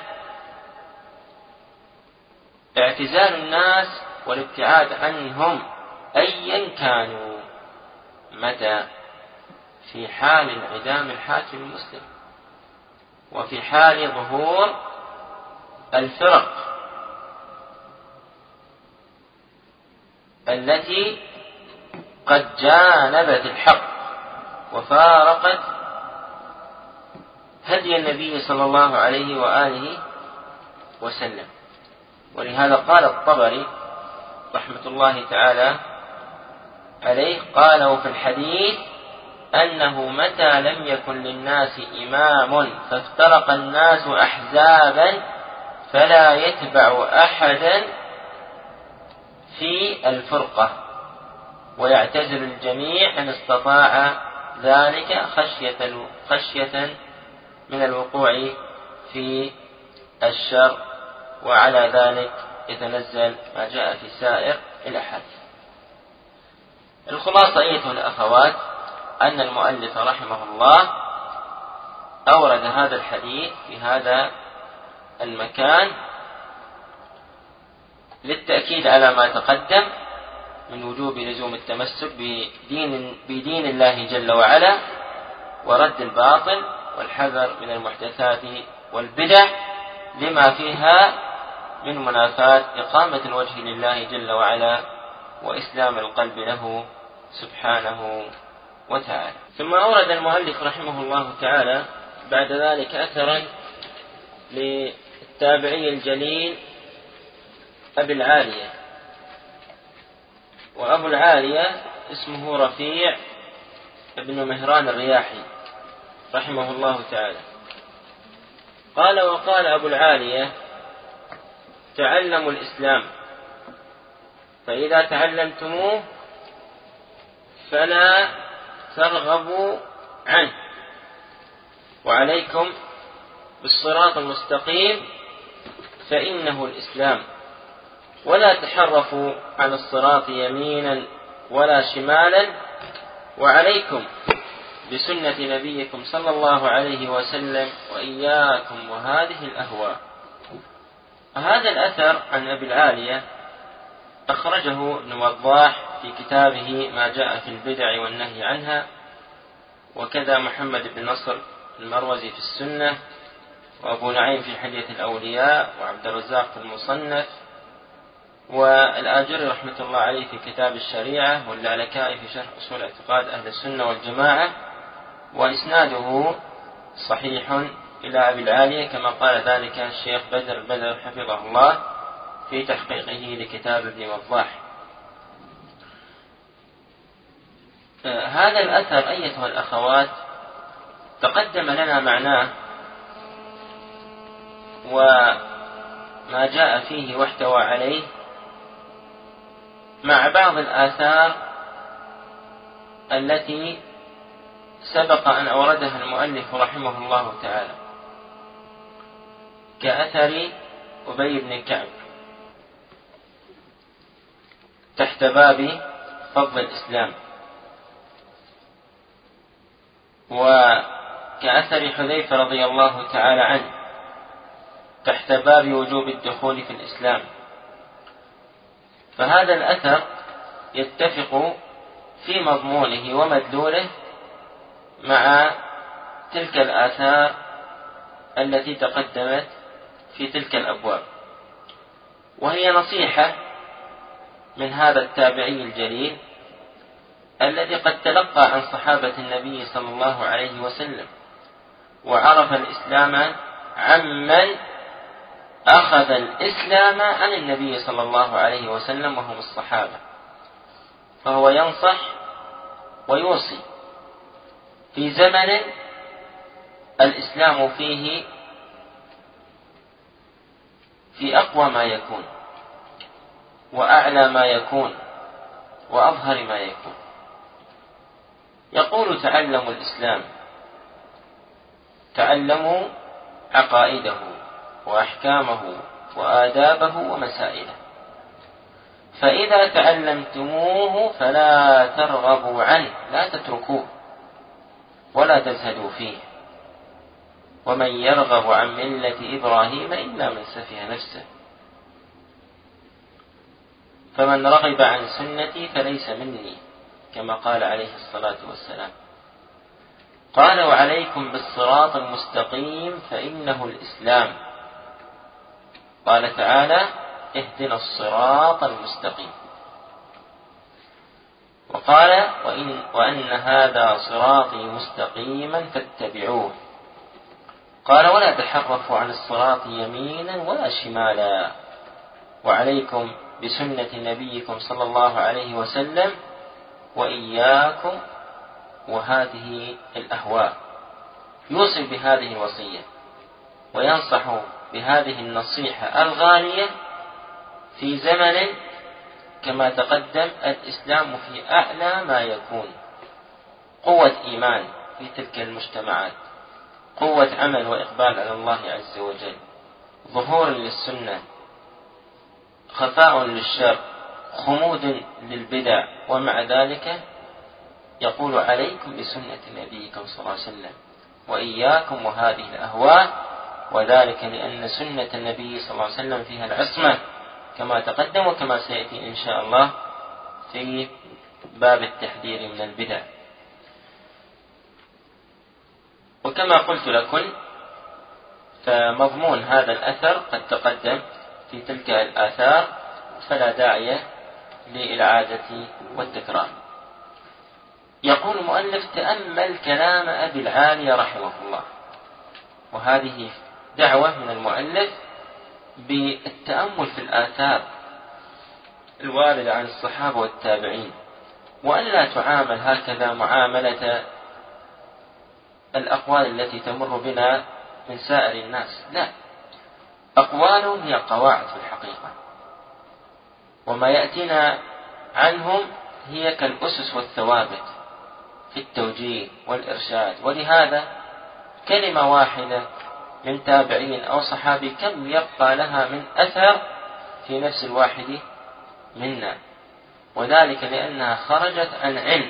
اعتزال الناس والابتعاد عنهم أيا كانوا. متى؟ في حال انعدام الحاكم المسلم، وفي حال ظهور الفرق التي قد جانبت الحق وفارقت هدي النبي صلى الله عليه وآله وسلم. ولهذا قال الطبري رحمة الله تعالى عليه قال: وفي الحديث أنه متى لم يكن للناس إمام فافترق الناس أحزابا فلا يتبع أحدا في الفرقة ويعتزل الجميع إن استطاع ذلك خشية من الوقوع في الشر، وعلى ذلك يتنزل ما جاء في سائر الأحاديث. الخلاصة أيتها الأخوات أن المؤلف رحمه الله أورد هذا الحديث في هذا المكان للتأكيد على ما تقدم من وجوب لزوم التمسك بدين الله جل وعلا ورد الباطل والحذر من المحدثات والبدع لما فيها من منافاة إقامة الوجه لله جل وعلا وإسلام القلب له سبحانه وتعالى. ثم أورد المؤلف رحمه الله تعالى بعد ذلك أثرا للتابعي الجليل أبي العالية، وأبو العالية اسمه رفيع ابن مهران الرياحي رحمه الله تعالى. قال: وقال أبو العالية: تعلموا الإسلام، فإذا تعلمتموه فلا ترغبوا عنه، وعليكم بالصراط المستقيم فإنه الإسلام، ولا تحرفوا عن الصراط يمينا ولا شمالا، وعليكم بسنة نبيكم صلى الله عليه وسلم، وإياكم وهذه الأهواء. هذا الأثر عن أبي العالية أخرجه ابن وضاح في كتابه ما جاء في البدع والنهي عنها، وكذا محمد بن نصر المروزي في السنة، وأبو نعيم في حلية الأولياء، وعبد الرزاق في المصنف، والآجري رحمة الله عليه في كتاب الشريعة، واللالكائي في شرح أصول اعتقاد أهل السنة والجماعة، وإسناده صحيح إلى أبي العالية كما قال ذلك الشيخ بدر حفظه الله في تحقيقه لكتاب ابن وضاح. هذا الأثر أيتها الأخوات تقدم لنا معناه وما جاء فيه واحتوى عليه مع بعض الآثار التي سبق أن أوردها المؤلف رحمه الله تعالى، كأثر أبي بن كعب تحت باب فضل الإسلام، وكأثر حذيفة رضي الله تعالى عنه تحت باب وجوب الدخول في الإسلام. فهذا الأثر يتفق في مضمونه ومدلوله مع تلك الآثار التي تقدمت في تلك الأبواب، وهي نصيحة من هذا التابعي الجليل الذي قد تلقى عن صحابة النبي صلى الله عليه وسلم، وعرف الإسلام عمن أخذ الإسلام عن النبي صلى الله عليه وسلم وهم الصحابة، فهو ينصح ويوصي في زمن الإسلام فيه في أقوى ما يكون وأعلى ما يكون وأظهر ما يكون. يقول: تعلموا الإسلام، تعلموا عقائده وأحكامه وآدابه ومسائله، فإذا تعلمتموه فلا ترغبوا عنه، لا تتركوه ولا تزهدوا فيه، ومن يرغب عن ملة إبراهيم إلا من سفه نفسه، فمن رغب عن سنتي فليس مني، كما قال عليه الصلاة والسلام. قال: وعليكم بالصراط المستقيم فإنه الإسلام. قال تعالى: اهدنا الصراط المستقيم. وقال: وأن هذا صراطي مستقيما فاتبعوه. قال ولا تحرفوا عن الصراط يمينا ولا شمالا وعليكم بسنة نبيكم صلى الله عليه وسلم وإياكم وهذه الأهواء. يوصي بهذه الوصية وينصح بهذه النصيحة الغالية في زمن كما تقدم الإسلام في أعلى ما يكون، قوة إيمان في تلك المجتمعات، قوة عمل وإقبال على الله عز وجل، ظهور للسنة، خفاء للشر، خمود للبدع، ومع ذلك يقول عليكم بسنة نبيكم صلى الله عليه وسلم وإياكم وهذه الأهواء، وذلك لأن سنة النبي صلى الله عليه وسلم فيها العصمة كما تقدم وكما سيأتي إن شاء الله في باب التحذير من البدع. وكما قلت لكم فمضمون هذا الأثر قد تقدم في تلك الآثار، فلا داعي للإعادة والتكرار. يقول المؤلف تأمل كلام أبي العالية رحمه الله، وهذه دعوة من المؤلف بالتأمل في الآثار الواردة عن الصحابة والتابعين، وأن لا تعامل هكذا معاملة الأقوال التي تمر بنا من سائر الناس، لا، أقوالهم هي قواعد في الحقيقة، وما يأتينا عنهم هي كالأسس والثوابت في التوجيه والإرشاد. ولهذا كلمة واحدة من تابعين أو صحابي كم يبقى لها من أثر في نفس الواحد منا، وذلك لأنها خرجت عن علم،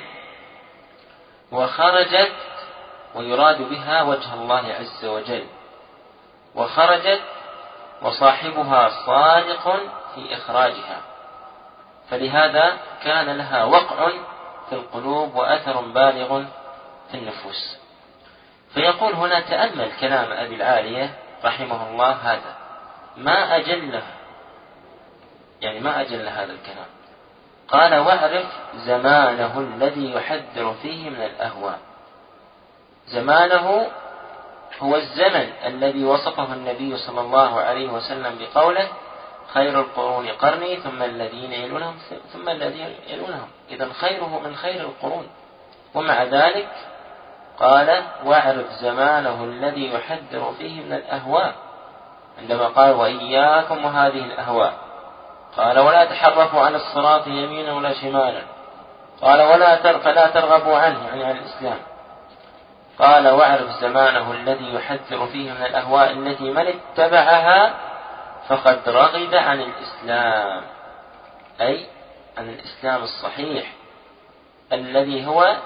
وخرجت ويراد بها وجه الله عز وجل، وخرجت وصاحبها صادق في إخراجها، فلهذا كان لها وقع في القلوب وأثر بالغ في النفوس. فيقول هنا تأمل كلام أبي العالية رحمه الله هذا، ما أجله، يعني ما أجل هذا الكلام. قال واعرف زمانه الذي يحذر فيه من الأهواء. زمانه هو الزمن الذي وصفه النبي صلى الله عليه وسلم بقوله خير القرون قرني ثم الذين يلونهم ثم الذين يلونهم، إذن خيره من خير القرون. ومع ذلك قال واعرف زمانه الذي يحذر فيه من الأهواء، عندما قال وإياكم وهذه الأهواء. قال ولا تحرفوا على الصراط يمينا ولا شمالا. قال فلا ترغبوا عنه، يعني عن الإسلام. قال واعرف زمانه الذي يحذر فيه من الأهواء التي من اتبعها فقد رغب عن الإسلام، أي عن الإسلام الصحيح الذي هو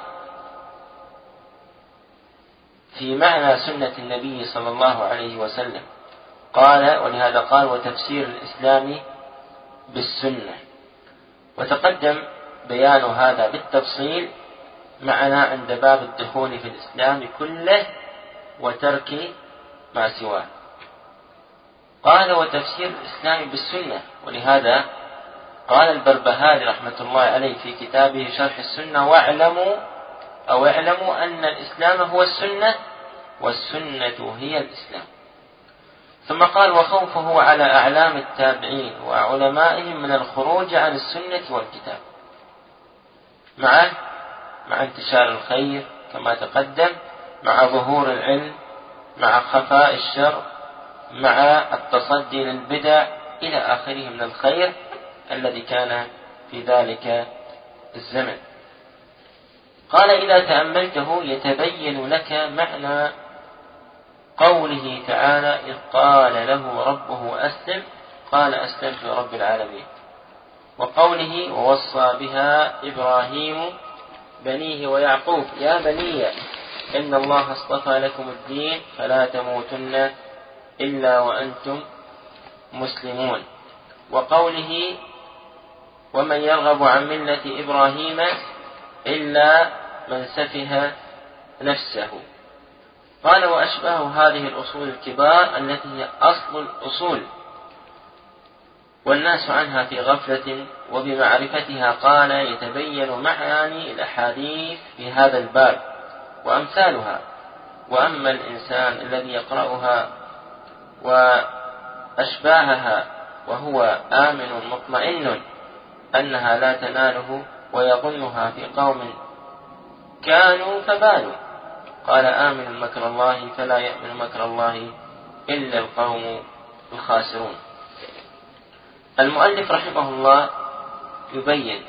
في معنى سنة النبي صلى الله عليه وسلم. قال ولهذا قال وتفسير الإسلام بالسنة. وتقدم بيان هذا بالتفصيل معنا عند باب الدخول في الإسلام كله وترك ما سواه. قال وتفسير الإسلام بالسنة، ولهذا قال البربهاري رحمة الله عليه في كتابه شرح السنة اعلموا أن الإسلام هو السنة والسنة هي الإسلام. ثم قال وخوفه على أعلام التابعين وعلمائهم من الخروج عن السنة والكتاب، مع انتشار الخير كما تقدم، مع ظهور العلم، مع خفاء الشر، مع التصدي للبدع إلى آخره من الخير الذي كان في ذلك الزمن. قال إذا تأملته يتبين لك معنى قوله تعالى إذ قال له ربه أسلم قال أسلمت لرب العالمين، وقوله ووصى بها إبراهيم بنيه ويعقوب يا بني إن الله اصطفى لكم الدين فلا تموتن إلا وأنتم مسلمون، وقوله ومن يرغب عن ملة إبراهيم إلا من سفه نفسه. قال وأشباه هذه الأصول الكبار التي هي أصل الأصول والناس عنها في غفلة، وبمعرفتها قال يتبين معاني الأحاديث في هذا الباب وأمثالها، وأما الإنسان الذي يقرأها وأشباهها وهو آمن مطمئن أنها لا تناله ويظنها في قوم كانوا فبالوا، قال آمن مكر الله فلا يأمن مكر الله إلا القوم الخاسرون. المؤلف رحمه الله يبين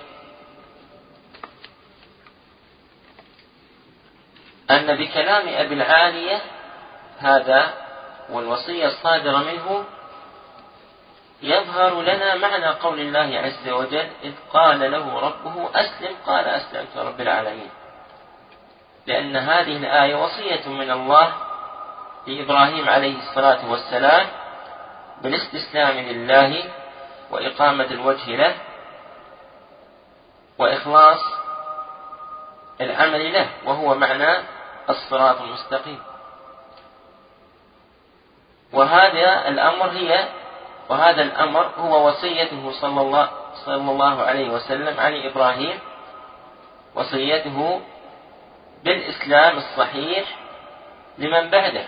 أن بكلام أبي العالية هذا والوصية الصادرة منه يظهر لنا معنى قول الله عز وجل إذ قال له ربه أسلم قال أسلمت رب العالمين، لأن هذه الآية وصية من الله لإبراهيم عليه الصلاة والسلام بالاستسلام لله وإقامة الوجه له وإخلاص العمل له، وهو معنى الصراط المستقيم. وهذا الأمر هو وصيته صلى الله عليه وسلم عن إبراهيم، وصيته بالإسلام الصحيح لمن بعده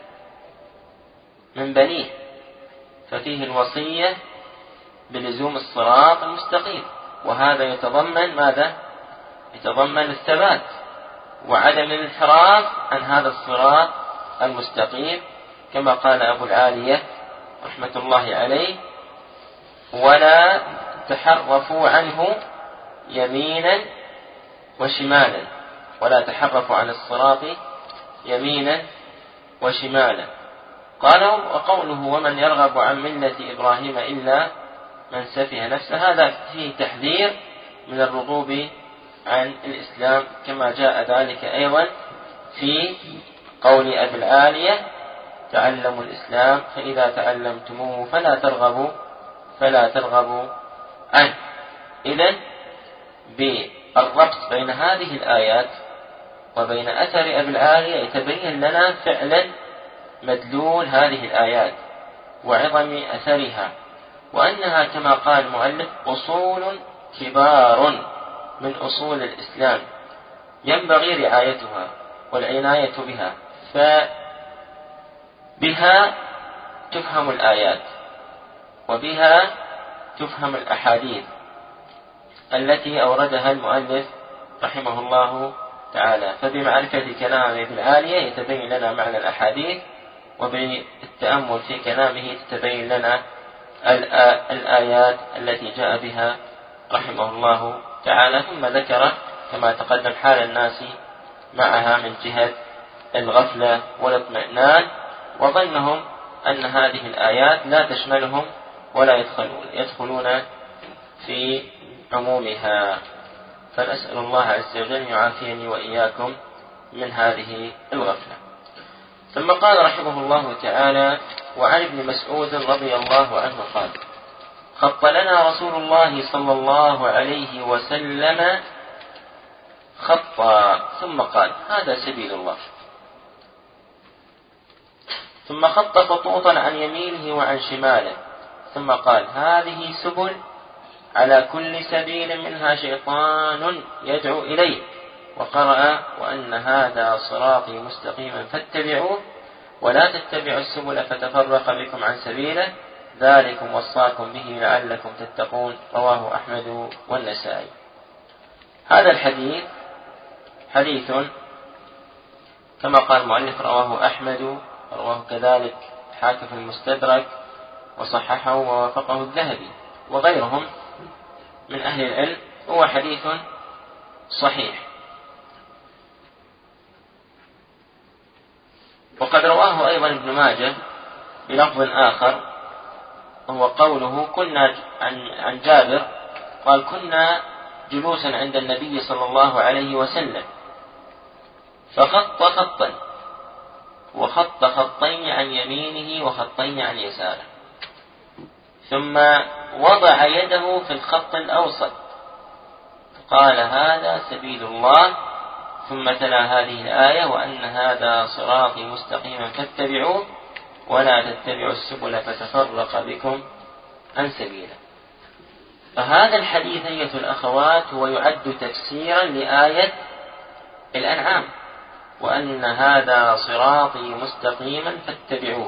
من بنيه، ففيه الوصية بلزوم الصراط المستقيم، وهذا يتضمن ماذا؟ يتضمن الثبات وعدم الانحراف عن هذا الصراط المستقيم، كما قال أبو العالية رحمة الله عليه ولا تحرفوا عنه يمينا وشمالا، ولا تحرفوا عن الصراط يمينا وشمالا. قال وقوله ومن يرغب عن ملة إبراهيم إلا من سفه نفسه، هذا فيه تحذير من الرغوب عن الإسلام، كما جاء ذلك أيضا في قول أبي العالية تعلموا الإسلام فإذا تعلمتموه فلا ترغبوا عنه. إذن بالربط بين هذه الآيات وبين أثر أبي العالية يتبين لنا فعلا مدلول هذه الآيات وعظم أثرها، وأنها كما قال المؤلف أصول كبار من أصول الإسلام ينبغي رعايتها والعناية بها، فبها تفهم الآيات وبها تفهم الأحاديث التي أوردها المؤلف رحمه الله تعالى. فبمعرفة كلامه بالعالية يتبين لنا معنى الأحاديث، وبالتأمل في كلامه تتبين لنا الآيات التي جاء بها رحمه الله تعالى. ثم ذكر كما تقدم حال الناس معها من جهة الغفلة والاطمئنان، وظنهم أن هذه الآيات لا تشملهم ولا يدخلون في عمومها، فنسأل الله عز وجل يعافيني وإياكم من هذه الغفلة. ثم قال رحمه الله تعالى وعن ابن مسعود رضي الله عنه قال خط لنا رسول الله صلى الله عليه وسلم خطا ثم قال هذا سبيل الله، ثم خط خطوطا عن يمينه وعن شماله، ثم قال هذه سبل على كل سبيل منها شيطان يدعو إليه، وقرأ وأن هذا صراطي مستقيما فاتبعوه ولا تتبعوا السبل فتفرق بكم عن سبيله ذلكم وصاكم به لعلكم تتقون، رواه أحمد والنسائي. هذا الحديث حديث كما قال المؤلف رواه أحمد، رواه كذلك حاكم في المستدرك وصححه ووافقه الذهبي وغيرهم من أهل العلم، هو حديث صحيح. وقد رواه أيضا ابن ماجه بلفظ آخر، وهو قوله كنا عن جابر قال كنا جلوسا عند النبي صلى الله عليه وسلم فخط خطا وخط خطين عن يمينه وخطين عن يساره، ثم وضع يده في الخط الأوسط فقال هذا سبيل الله، ثم تلا هذه الآية وأن هذا صراطي مستقيما فاتبعوه ولا تتبعوا السبل فتفرق بكم عن سبيله. فهذا الحديث أيها الأخوات هو يعد تفسيرا لآية الأنعام، وأن هذا صراطي مستقيما فاتبعوه.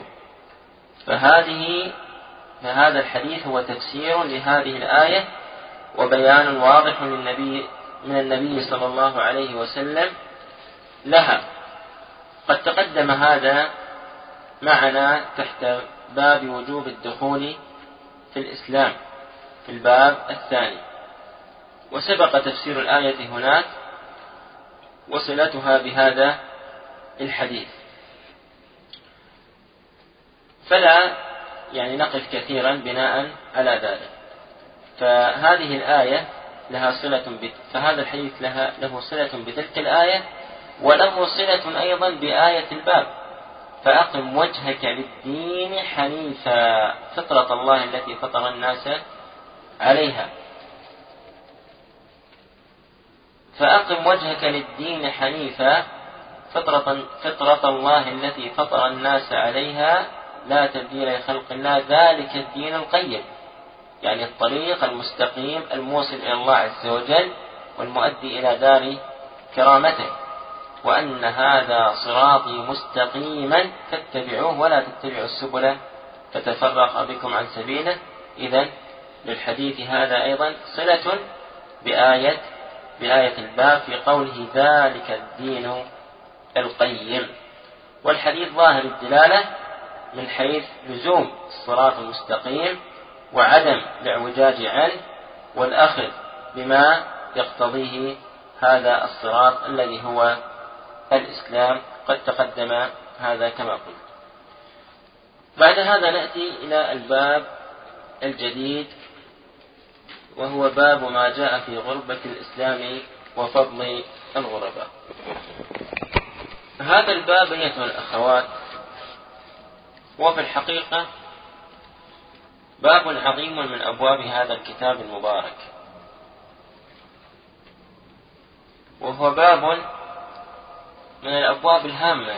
فهذا الحديث هو تفسير لهذه الآية وبيان واضح من النبي صلى الله عليه وسلم لها. قد تقدم هذا معنا تحت باب وجوب الدخول في الإسلام في الباب الثاني، وسبق تفسير الآية هناك وصلتها بهذا الحديث، فلا نقف كثيرا بناء على ذلك. فهذه الآية لها صلة فهذا الحديث له صلة بتلك الآية، وله صلة أيضا بآية الباب: فأقم وجهك للدين حنيفا فطرة الله التي فطر الناس عليها. فأقم وجهك للدين حنيفا فطرة الله التي فطر الناس عليها لا تبديل لخلق الله ذلك الدين القيم، يعني الطريق المستقيم الموصل إلى الله عز وجل والمؤدي إلى دار كرامته. وأن هذا صراطي مستقيما فاتبعوه ولا تتبعوا السبل فتفرق بكم عن سبيله. إذن للحديث هذا أيضا صلة بآية الباب في قوله ذلك الدين القيم. والحديث ظاهر الدلالة من حيث لزوم الصراط المستقيم وعدم الاعوجاج عنه والأخذ بما يقتضيه هذا الصراط الذي هو الإسلام. قد تقدم هذا كما قلت. بعد هذا نأتي إلى الباب الجديد، وهو باب ما جاء في غربة الإسلام وفضل الغرباء. هذا الباب أيها الأخوات وفي الحقيقة باب عظيم من أبواب هذا الكتاب المبارك، وهو باب من الأبواب الهامة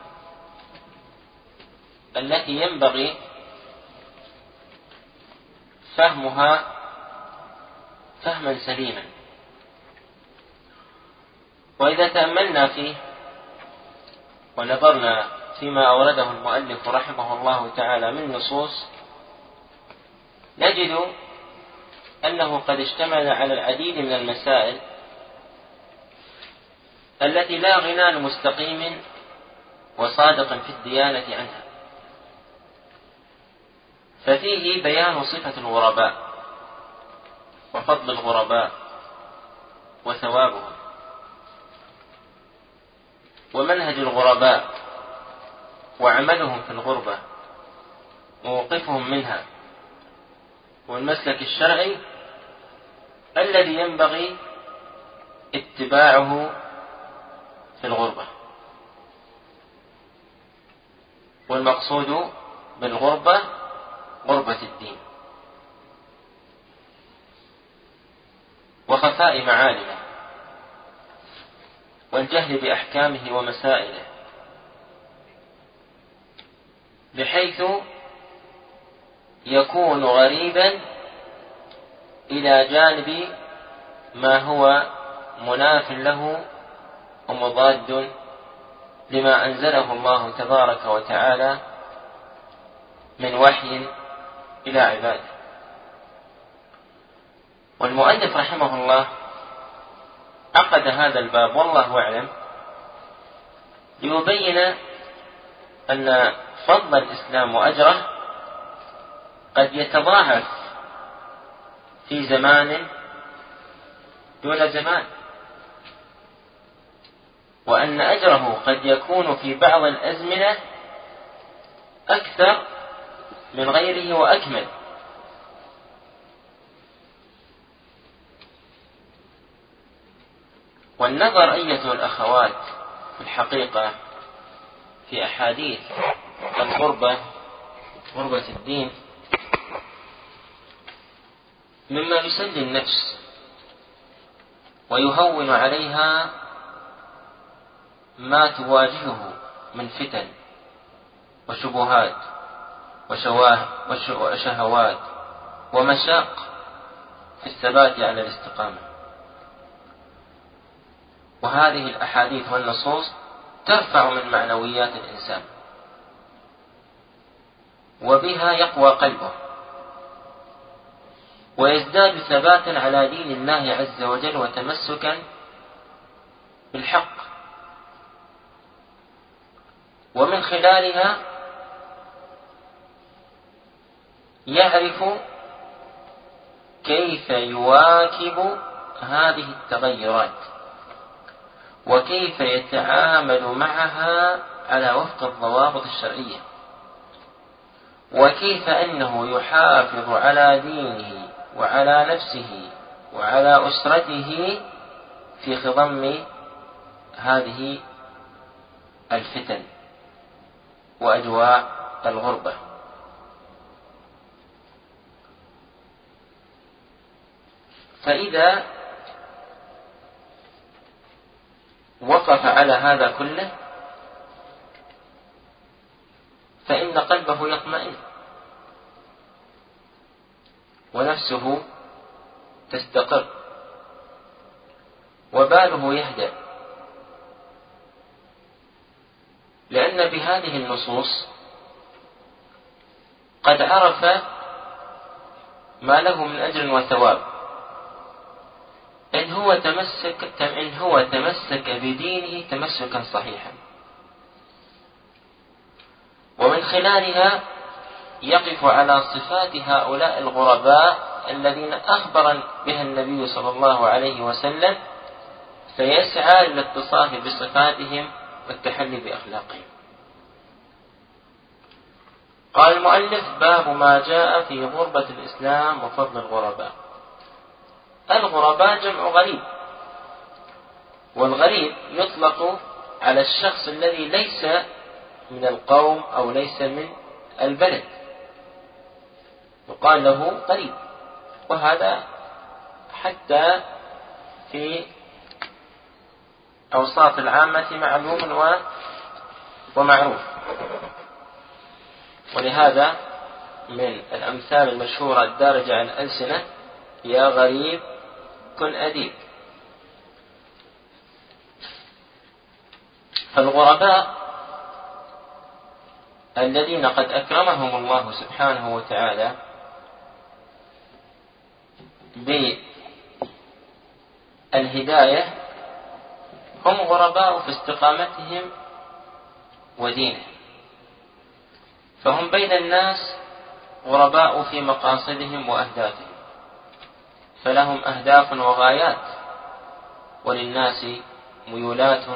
التي ينبغي فهمها فهما سليما. وإذا تأملنا فيه ونظرنا فيما أورده المؤلف رحمه الله تعالى من نصوص، نجد أنه قد اشتمل على العديد من المسائل التي لا غنى لمستقيم وصادق في الديانة عنها. ففيه بيان صفة الغرباء وفضل الغرباء وثوابهم، ومنهج الغرباء وعملهم في الغربة وموقفهم منها، والمسلك الشرعي الذي ينبغي اتباعه في الغربة. والمقصود بالغربة غربة الدين وخفاء معالمه والجهل بأحكامه ومسائله، بحيث يكون غريبا إلى جانب ما هو مناف له ومضاد لما أنزله الله تبارك وتعالى من وحي إلى عباده. والمؤلف رحمه الله عقد هذا الباب والله أعلم ليبين أن فضل الإسلام وأجره قد يتضاعف في زمان دون زمان، وأن أجره قد يكون في بعض الأزمنة أكثر من غيره وأكمل. والنظر أيها الأخوات في الحقيقة في أحاديث الغربة غربة الدين مما يسلي النفس ويهون عليها ما تواجهه من فتن وشبهات وشهوات ومشاق في الثبات على الاستقامة. وهذه الأحاديث والنصوص ترفع من معنويات الإنسان، وبها يقوى قلبه ويزداد ثباتا على دين الله عز وجل وتمسكا بالحق، ومن خلالها يعرف كيف يواكب هذه التغيرات وكيف يتعامل معها على وفق الضوابط الشرعية، وكيف أنه يحافظ على دينه وعلى نفسه وعلى أسرته في خضم هذه الفتن وأجواء الغربة. فإذا وقف على هذا كله فإن قلبه يطمئن ونفسه تستقر وباله يهدأ، لأن بهذه النصوص قد عرف ما له من أجر وثواب إن هو تمسك بدينه تمسكا صحيحا، ومن خلالها يقف على صفات هؤلاء الغرباء الذين أخبر بها النبي صلى الله عليه وسلم، فيسعى للاتصاف بصفاتهم والتحلي بأخلاقهم. قال المؤلف: باب ما جاء في غربة الإسلام وفضل الغرباء. الغرباء جمع غريب، والغريب يطلق على الشخص الذي ليس من القوم أو ليس من البلد، يقال له غريب، وهذا حتى في أوصاف العامة معلوم ومعروف. ولهذا من الأمثال المشهورة الدارجة عن الألسنة: يا غريب كن أديب. فالغرباء الذين قد أكرمهم الله سبحانه وتعالى بالهداية هم غرباء في استقامتهم ودينهم، فهم بين الناس غرباء في مقاصدهم وأهدافهم، فلهم أهداف وغايات، وللناس ميولات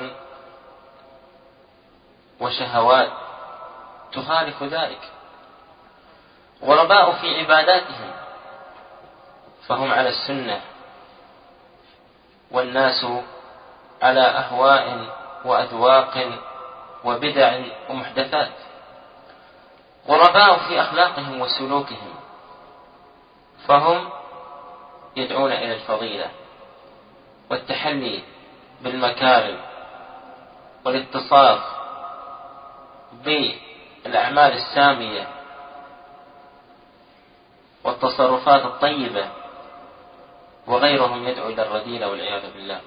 وشهوات تخالف ذلك. غرباء في عباداتهم، فهم على السنة والناس على أهواء وأذواق وبدع ومحدثات. غرباء في أخلاقهم وسلوكهم، فهم يدعون إلى الفضيلة والتحلي بالمكارم والاتصاف بالأعمال السامية والتصرفات الطيبة، وغيرهم يدعو إلى الرذيلة والعياذ بالله،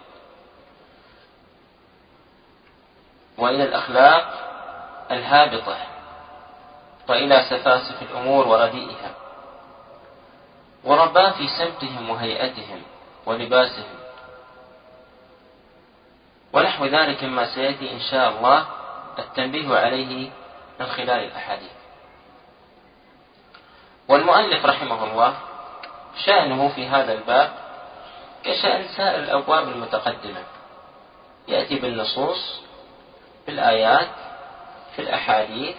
وإلى الأخلاق الهابطة، وإلى سفاسف الأمور ورديئها. غرباء في سمتهم وهيئتهم ولباسهم ونحو ذلك مما سيأتي إن شاء الله التنبيه عليه من خلال الأحاديث. والمؤلف رحمه الله شأنه في هذا الباب كشأن سائر الأبواب المتقدمة، يأتي بالنصوص، بالآيات، في الأحاديث،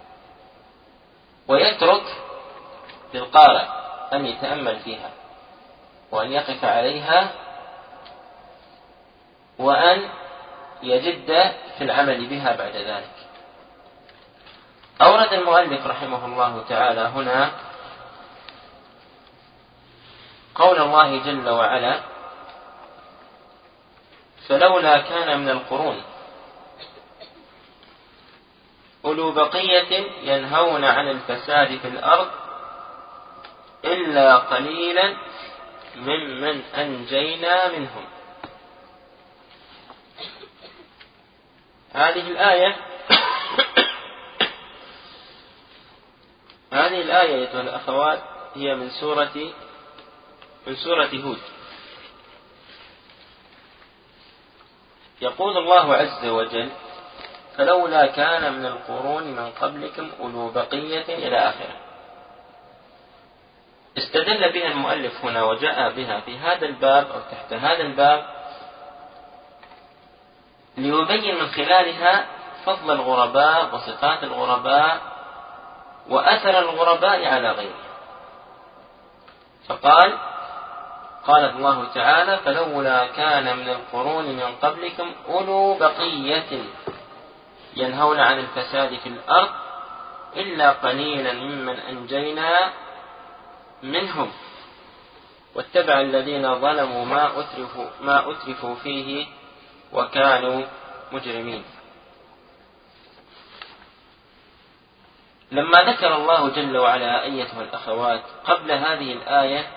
ويترك للقارئ أن يتأمل فيها وأن يقف عليها وأن يجد في العمل بها بعد ذلك. أورد المؤلف رحمه الله تعالى هنا قول الله جل وعلا: فلولا كان من القرون أولو بقية ينهون عن الفساد في الأرض إلا قليلا ممن أنجينا منهم. هذه الآية أيتها الأخوات هي من سورة هود. يقول الله عز وجل: فلولا كان من القرون من قبلكم أولو بقية إلى آخره. استدل بها المؤلف هنا وجاء بها في هذا الباب أو تحت هذا الباب ليبين من خلالها فضل الغرباء وصفات الغرباء وأثر الغرباء على غيرهم. قال الله تعالى: فلولا كان من القرون من قبلكم أولو بقية ينهون عن الفساد في الأرض إلا قليلا ممن أنجينا منهم واتبع الذين ظلموا ما أترفوا فيه وكانوا مجرمين. لما ذكر الله جل وعلا أيتها الأخوات قبل هذه الآية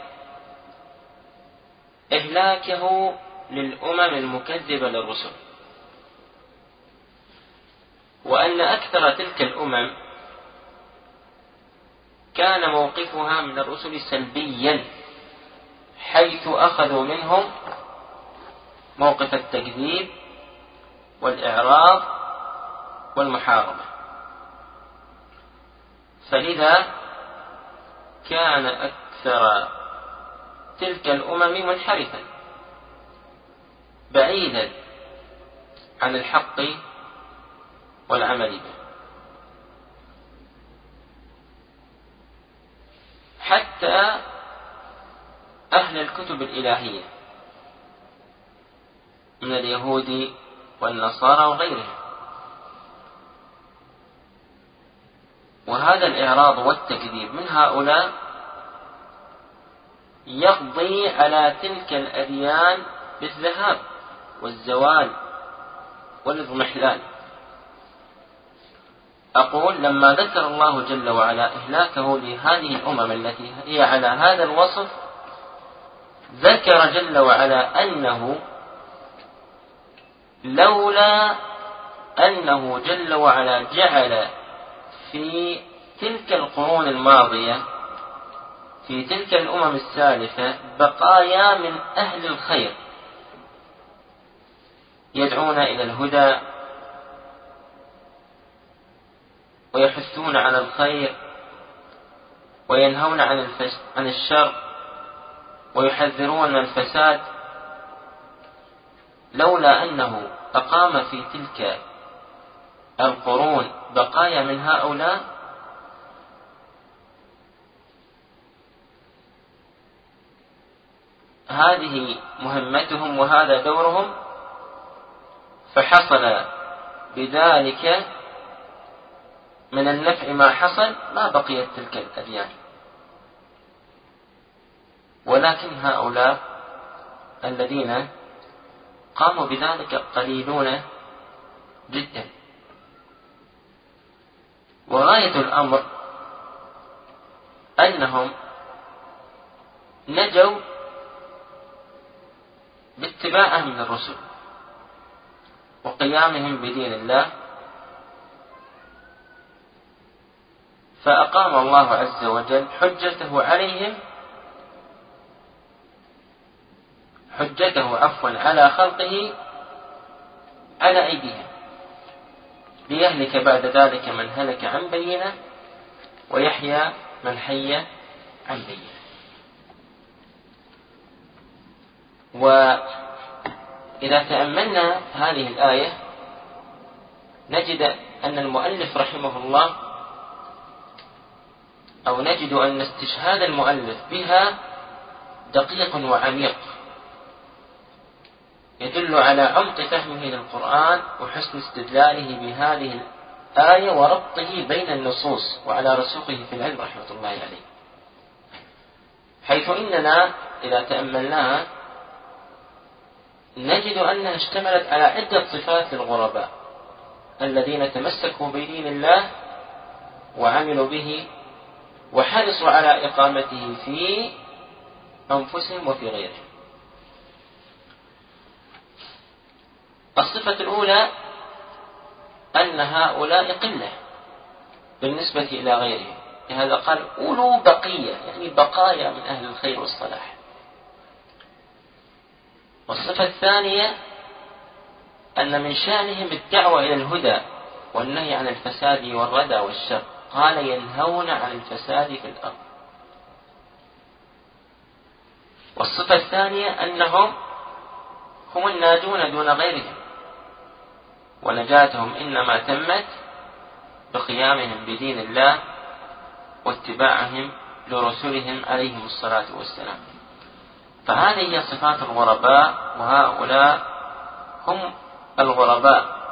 إهلاكه للأمم المكذبة للرسل، وأن أكثر تلك الأمم كان موقفها من الرسل سلبيا، حيث أخذوا منهم موقف التكذيب والإعراض والمحاربة. فلذا كان أكثر تلك الأمم منحرفا بعيدا عن الحق والعمل به، حتى أهل الكتب الإلهية من اليهود والنصارى وغيرهم. وهذا الإعراض والتكذيب من هؤلاء يقضي على تلك الأديان بالذهاب والزوال والاضمحلال. أقول لما ذكر الله جل وعلا إهلاكه لهذه الأمم التي هي على هذا الوصف، ذكر جل وعلا أنه لولا أنه جل وعلا جعل في تلك القرون الماضية في تلك الأمم السالفة بقايا من أهل الخير يدعون إلى الهدى ويحثون على الخير وينهون عن الشر ويحذرون من الفساد، لولا أنه أقام في تلك القرون بقايا من هؤلاء هذه مهمتهم وهذا دورهم، فحصل بذلك من النفع ما حصل ما بقيت تلك الأديان. ولكن هؤلاء الذين قاموا بذلك قليلون جدا. وغاية الأمر أنهم نجوا باتباعهم للرسل وقيامهم بدين الله، فأقام الله عز وجل حجته عليهم، على خلقه على أيديهم، ليهلك بعد ذلك من هلك عن بينة ويحيى من حي عن بينة. وإذا تأملنا هذه الآية نجد أن المؤلف رحمه الله أو نجد أن استشهاد المؤلف بها دقيق وعميق، يدل على عمق فهمه للقرآن وحسن استدلاله بهذه الآية وربطه بين النصوص وعلى رسوخه في العلم رحمة الله عليه، حيث إننا إذا تأملناها نجد أنها اشتملت على عدة صفات للغرباء الذين تمسكوا بدين الله وعملوا به وحرصوا على إقامته في أنفسهم وفي غيرهم. الصفة الأولى أن هؤلاء قلة بالنسبة إلى غيرهم، لهذا قال أولو بقية، يعني بقايا من أهل الخير والصلاح. والصفة الثانية أن من شأنهم الدعوة إلى الهدى والنهي عن الفساد والردى والشر، قال ينهون عن الفساد في الأرض. والصفة الثانية أنهم هم الناجون دون غيرهم، ونجاتهم إنما تمت بقيامهم بدين الله واتباعهم لرسلهم عليهم الصلاة والسلام. فهذه هي صفات الغرباء، وهؤلاء هم الغرباء.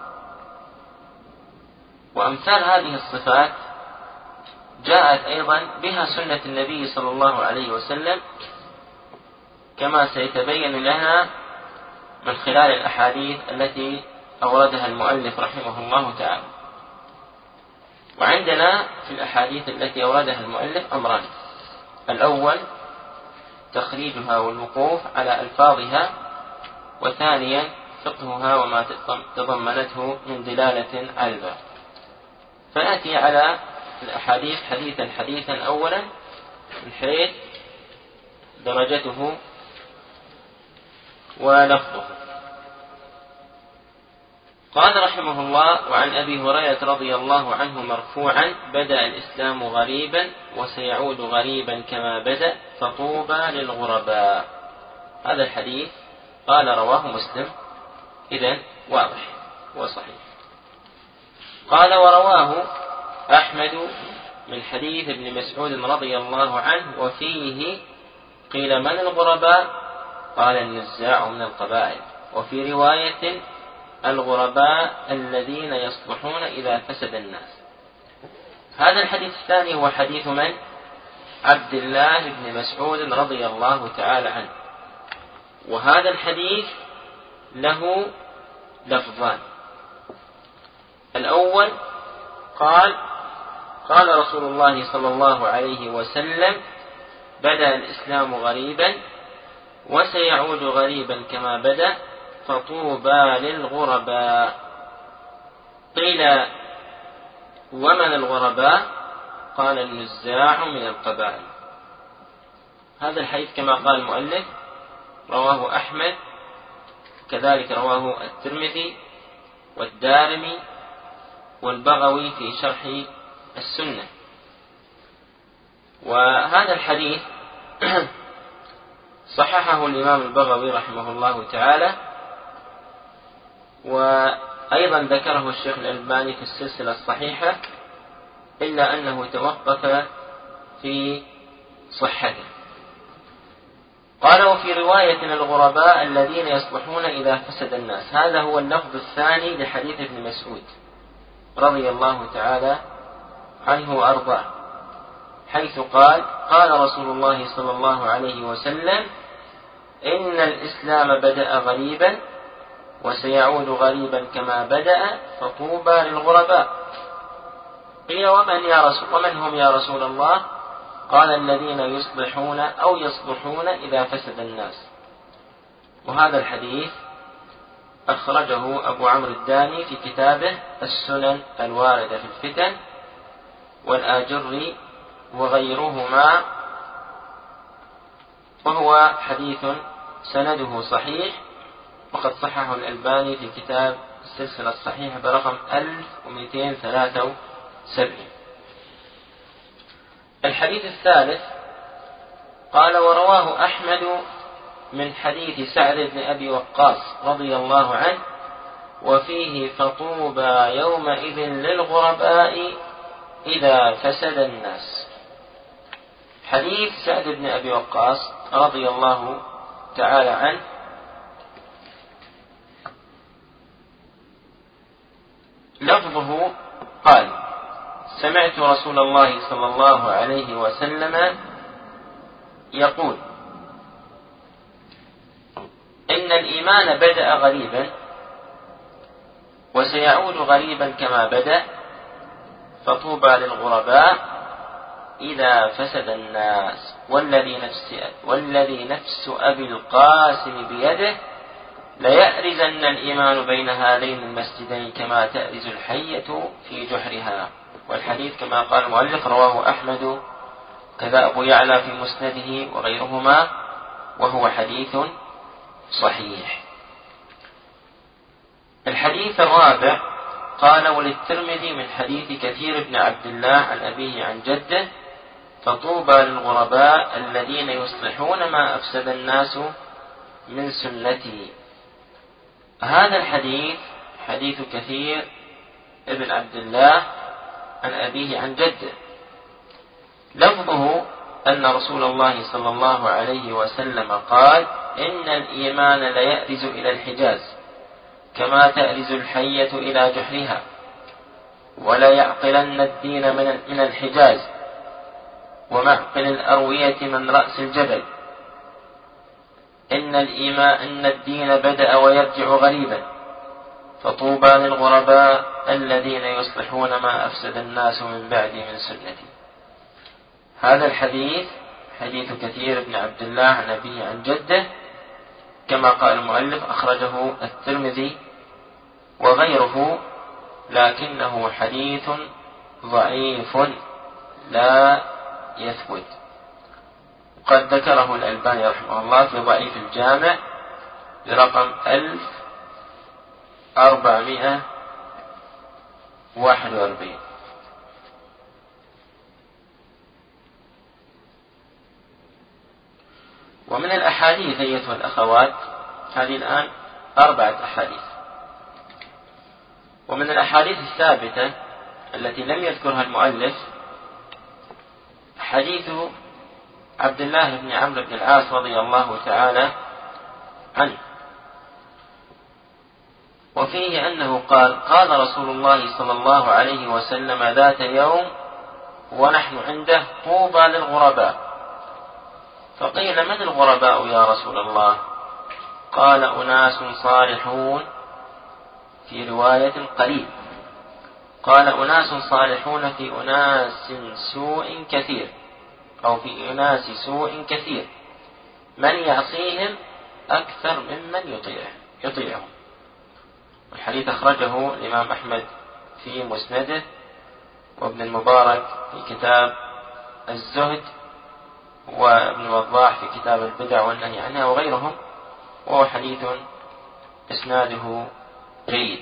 وأمثال هذه الصفات جاءت أيضا بها سنة النبي صلى الله عليه وسلم، كما سيتبين لنا من خلال الأحاديث التي أوردها المؤلف رحمه الله تعالى. وعندنا في الأحاديث التي أوردها المؤلف أمران: الأول تخريجها والوقوف على ألفاظها، وثانيا فقهها وما تضمنته من دلالة على الباب. فنأتي على الأحاديث حديثا حديثا. أولا من حيث درجته ولفظه. قال رحمه الله: وعن أبي هريرة رضي الله عنه مرفوعا: بدأ الإسلام غريبا وسيعود غريبا كما بدأ فطوبى للغرباء. هذا الحديث قال رواه مسلم، إذن واضح وصحيح. قال ورواه أحمد من حديث ابن مسعود رضي الله عنه وفيه قيل من الغرباء؟ قال النزاع من القبائل. وفي رواية الغرباء الذين يصلحون إذا فسد الناس. هذا الحديث الثاني هو حديث من؟ عبد الله بن مسعود رضي الله تعالى عنه. وهذا الحديث له لفظان: الأول قال رسول الله صلى الله عليه وسلم: بدأ الإسلام غريبا وسيعود غريبا كما بدأ فطوبى للغرباء. قيل ومن الغرباء؟ قال النزاع من القبائل. هذا الحديث كما قال المؤلف رواه أحمد، كذلك رواه الترمذي والدارمي والبغوي في شرح السنة. وهذا الحديث صححه الإمام البغوي رحمه الله تعالى، وأيضا ذكره الشيخ الألباني في السلسلة الصحيحة، إلا أنه توقف في صحته. قال وفي رواية الغرباء الذين يصلحون إذا فسد الناس. هذا هو اللفظ الثاني لحديث ابن مسعود رضي الله تعالى عنه وأرضاه، حيث قال رسول الله صلى الله عليه وسلم: إن الإسلام بدأ غريبا وسيعود غريبا كما بدأ فطوبى للغرباء. قيل ومن هم يا رسول الله؟ قال الذين يصلحون أو يصلحون إذا فسد الناس. وهذا الحديث أخرجه أبو عمرو الداني في كتابه السنن الواردة في الفتن، والآجري وغيرهما، وهو حديث سنده صحيح، وقد صححه الألباني في كتاب السلسلة الصحيحة برقم 1273. الحديث الثالث قال ورواه أحمد من حديث سعد بن أبي وقاص رضي الله عنه وفيه فطوبى يومئذ للغرباء إذا فسد الناس. حديث سعد بن أبي وقاص رضي الله تعالى عنه لفظه قال: سمعت رسول الله صلى الله عليه وسلم يقول: إن الإيمان بدأ غريبا وسيعود غريبا كما بدأ فطوبى للغرباء إذا فسد الناس، والذي نفس أبي القاسم بيده ليأرزن الإيمان بين هذين المسجدين كما تأرز الحية في جحرها. والحديث كما قال المؤلف رواه أحمد كذا أبو يعلى في مسنده وغيرهما، وهو حديث صحيح. الحديث الرابع قال: وللترمذي من حديث كثير بن عبد الله عن أبيه عن جده: فطوبى للغرباء الذين يصلحون ما أفسد الناس من سنتي. هذا الحديث حديث كثير ابن عبد الله عن أبيه عن جده، لفظه أن رسول الله صلى الله عليه وسلم قال: إن الإيمان ليأرز إلى الحجاز كما تأرز الحية إلى جحرها، ولا يعقلن الدين من الحجاز، ومعقل الأروية من رأس الجبل. إن الدين بدأ ويرجع غريبا، فطوبى للغرباء الذين يصلحون ما أفسد الناس من بعد من سنتي. هذا الحديث حديث كثير بن عبد الله عن أبيه عن جده، كما قال المؤلف أخرجه الترمذي وغيره، لكنه حديث ضعيف لا يثبت. قد ذكره الألباني رحمه الله في ضعيف الجامع برقم 1441. ومن الأحاديث أيتها الأخوات، هذه الآن 4 أحاديث، ومن الأحاديث الثابتة التي لم يذكرها المؤلف حديث عبد الله بن عمرو بن العاص رضي الله تعالى عنه، وفيه أنه قال: قال رسول الله صلى الله عليه وسلم ذات يوم ونحن عنده: طوبى للغرباء. فقيل: من الغرباء يا رسول الله؟ قال: أناس صالحون، في رواية قليل. قال: أناس صالحون في أناس سوء كثير، أو في أناس سوء كثير، من يعصيهم أكثر ممن يطيعهم. الحديث أخرجه الإمام أحمد في مسنده، وابن المبارك في كتاب الزهد، وابن وضاح في كتاب البدع والنهي عنها وغيرهم، وهو حديث إسناده جيد.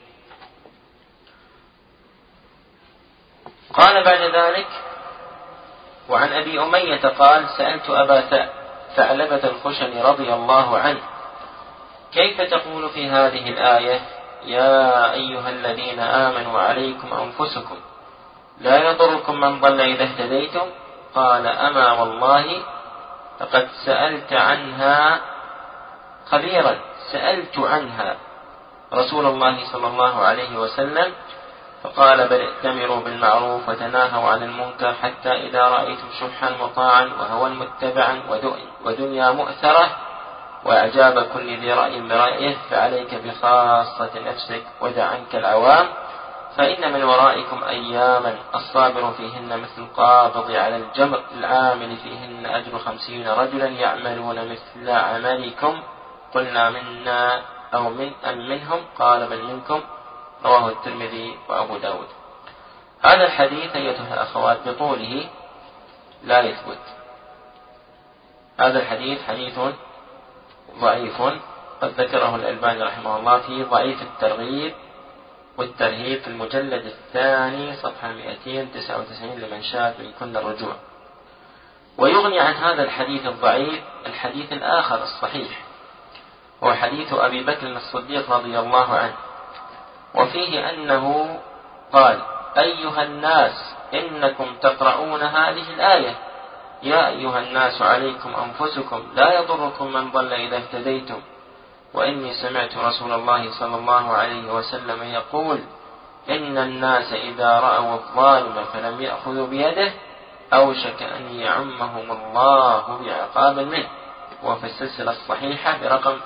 قال بعد ذلك: وعن أبي أمية قال: سألت أبا ثعلبة الخشني رضي الله عنه: كيف تقول في هذه الآية: يا أيها الذين آمنوا عليكم أنفسكم لا يضركم من ضل إذا اهتديتم؟ قال: أما والله لقد سألت عنها خبيرا، سألت عنها رسول الله صلى الله عليه وسلم، فقال: بل ائتمروا بالمعروف وتناهوا عن المنكر، حتى إذا رأيتم شحا مطاعا وهوى متبعا ودنيا مؤثرة وإعجاب كل ذي رأي برأيه، فعليك بخاصة نفسك ودع عنك العوام، فإن من ورائكم أياما الصابر فيهن مثل القابض على الجمر، العامل فيهن أجر 50 رجلا يعملون مثل عملكم. قلنا: منا أو منهم؟ قال: بل منكم. رواه الترمذي وأبو داود. هذا الحديث أيتها الأخوات بطوله لا يثبت. هذا الحديث حديث ضعيف، قد ذكره الألباني رحمه الله في ضعيف الترغيب والترهيب في المجلد الثاني صفحة 299 لمن شاء منكن الرجوع. ويغني عن هذا الحديث الضعيف الحديث الآخر الصحيح، هو حديث أبي بكر الصديق رضي الله عنه، وفيه أنه قال: أيها الناس إنكم تقرؤون هذه الآية: يا أيها الناس عليكم أنفسكم لا يضركم من ضل إذا اهتديتم، وإني سمعت رسول الله صلى الله عليه وسلم يقول: إن الناس إذا رأوا الظالم فلم يأخذوا بيده أوشك أن يعمهم الله بعقاب منه. وفي السلسلة الصحيحة برقم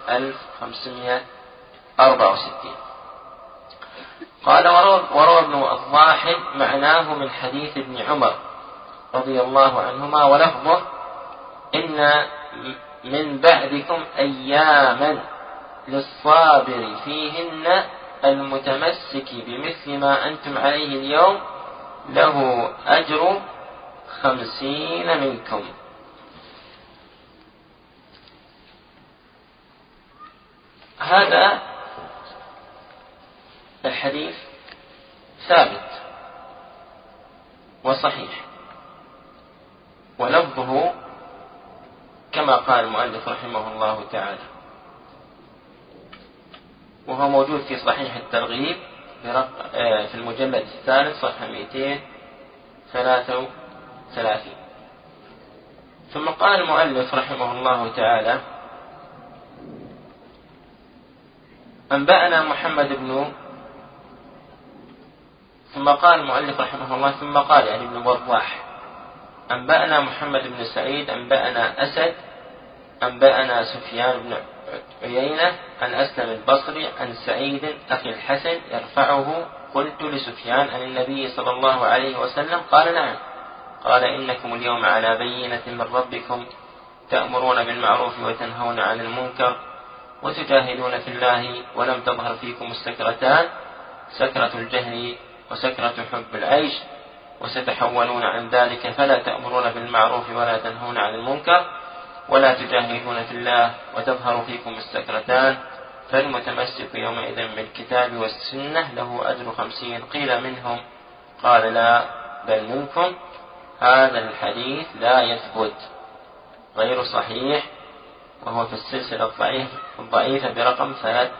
1564. قال: وروى ابن وضاح معناه من حديث ابن عمر رضي الله عنهما، ولفظه: إن من بعدكم أياما للصابر فيهن المتمسك بمثل ما أنتم عليه اليوم له أجر 50 منكم. هذا الحديث ثابت وصحيح، ولفظه كما قال المؤلف رحمه الله تعالى، وهو موجود في صحيح الترغيب في المجلد الثالث صفحة 233. ثم قال المؤلف رحمه الله تعالى: أنبأنا محمد بن، ثم قال المؤلف رحمه الله، ثم قال يعني ابن وضاح: أنبأنا محمد بن سعيد أنبأنا أسد أنبأنا سفيان بن عيينة عن أسلم البصري عن سعيد أخي الحسن يرفعه: قلت لسفيان عن النبي صلى الله عليه وسلم؟ قال: نعم. قال: إنكم اليوم على بينة من ربكم تأمرون بالمعروف وتنهون عن المنكر وتجاهدون في الله ولم تظهر فيكم السكرتان، سكرة الجهل وسكرة حب العيش، وستحولون عن ذلك فلا تأمرون بالمعروف ولا تنهون عن المنكر ولا تجاهدون في الله وتظهر فيكم السكرتان، فالمتمسك يومئذ بالكتاب والسنة له أجر 50. قيل منهم؟ قال: لا بل منكم. هذا الحديث لا يثبت، غير صحيح، وهو في السلسلة الضعيفة برقم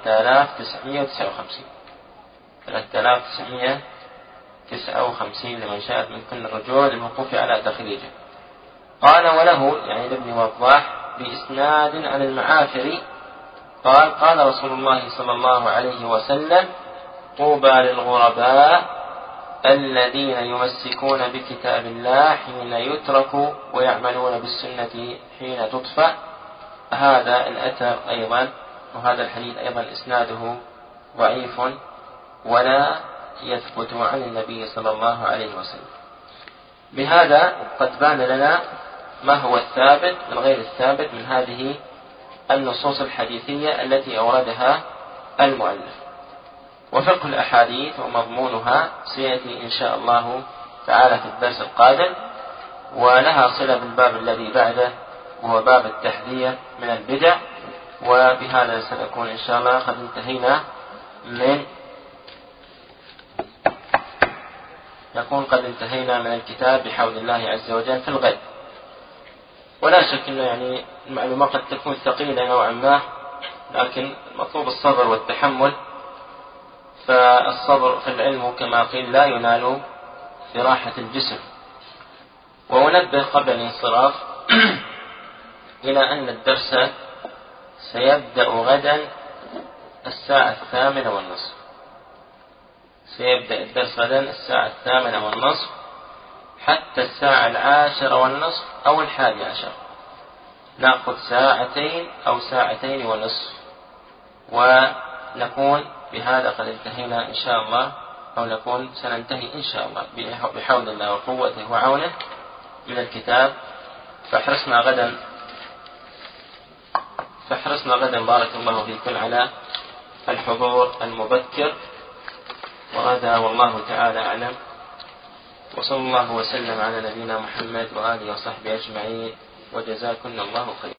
3959 لمن شاءت منكن الرجوع للوقوف على تخريجه. قال: وله يعني لابن وضاح بإسناد عن المعافري قال: قال رسول الله صلى الله عليه وسلم: طوبى للغرباء الذين يمسكون بكتاب الله حين يتركوا ويعملون بالسنة حين تطفأ. هذا الأثر أيضا وهذا الحديث أيضا إسناده ضعيف ولا يثبت عن النبي صلى الله عليه وسلم. بهذا قد بان لنا ما هو الثابت من غير الثابت من هذه النصوص الحديثية التي أوردها المؤلف. وفقه الأحاديث ومضمونها سيأتي إن شاء الله تعالى في الدرس القادم، ولها صلة بالباب الذي بعده وهو باب التحذير من البدع. وبهذا سنكون إن شاء الله قد انتهينا من الكتاب بحول الله عز وجل في الغد. ولا شك أنه يعني المعلومات قد تكون ثقيلة نوعا ما، لكن مطلوب الصبر والتحمل، فالصبر في العلم كما قيل لا ينال في راحة الجسم. وأنبه قبل الانصراف إلى أن الدرس سيبدأ غدا الساعة 8:30. سيبدأ الدرس غدا الساعة 8:30 حتى الساعة 10:30 أو 11. نأخذ 2 أو 2:30، ونكون بهذا قد انتهينا إن شاء الله، أو نكون سننتهي إن شاء الله بحول الله وقوته وعونه من الكتاب. فاحرصنا غدا بارك الله فيكم على الحضور المبكر. وهذا والله تعالى أعلم، وصلى الله وسلم على نبينا محمد وآله وصحبه أجمعين، وجزاكم الله خيرا.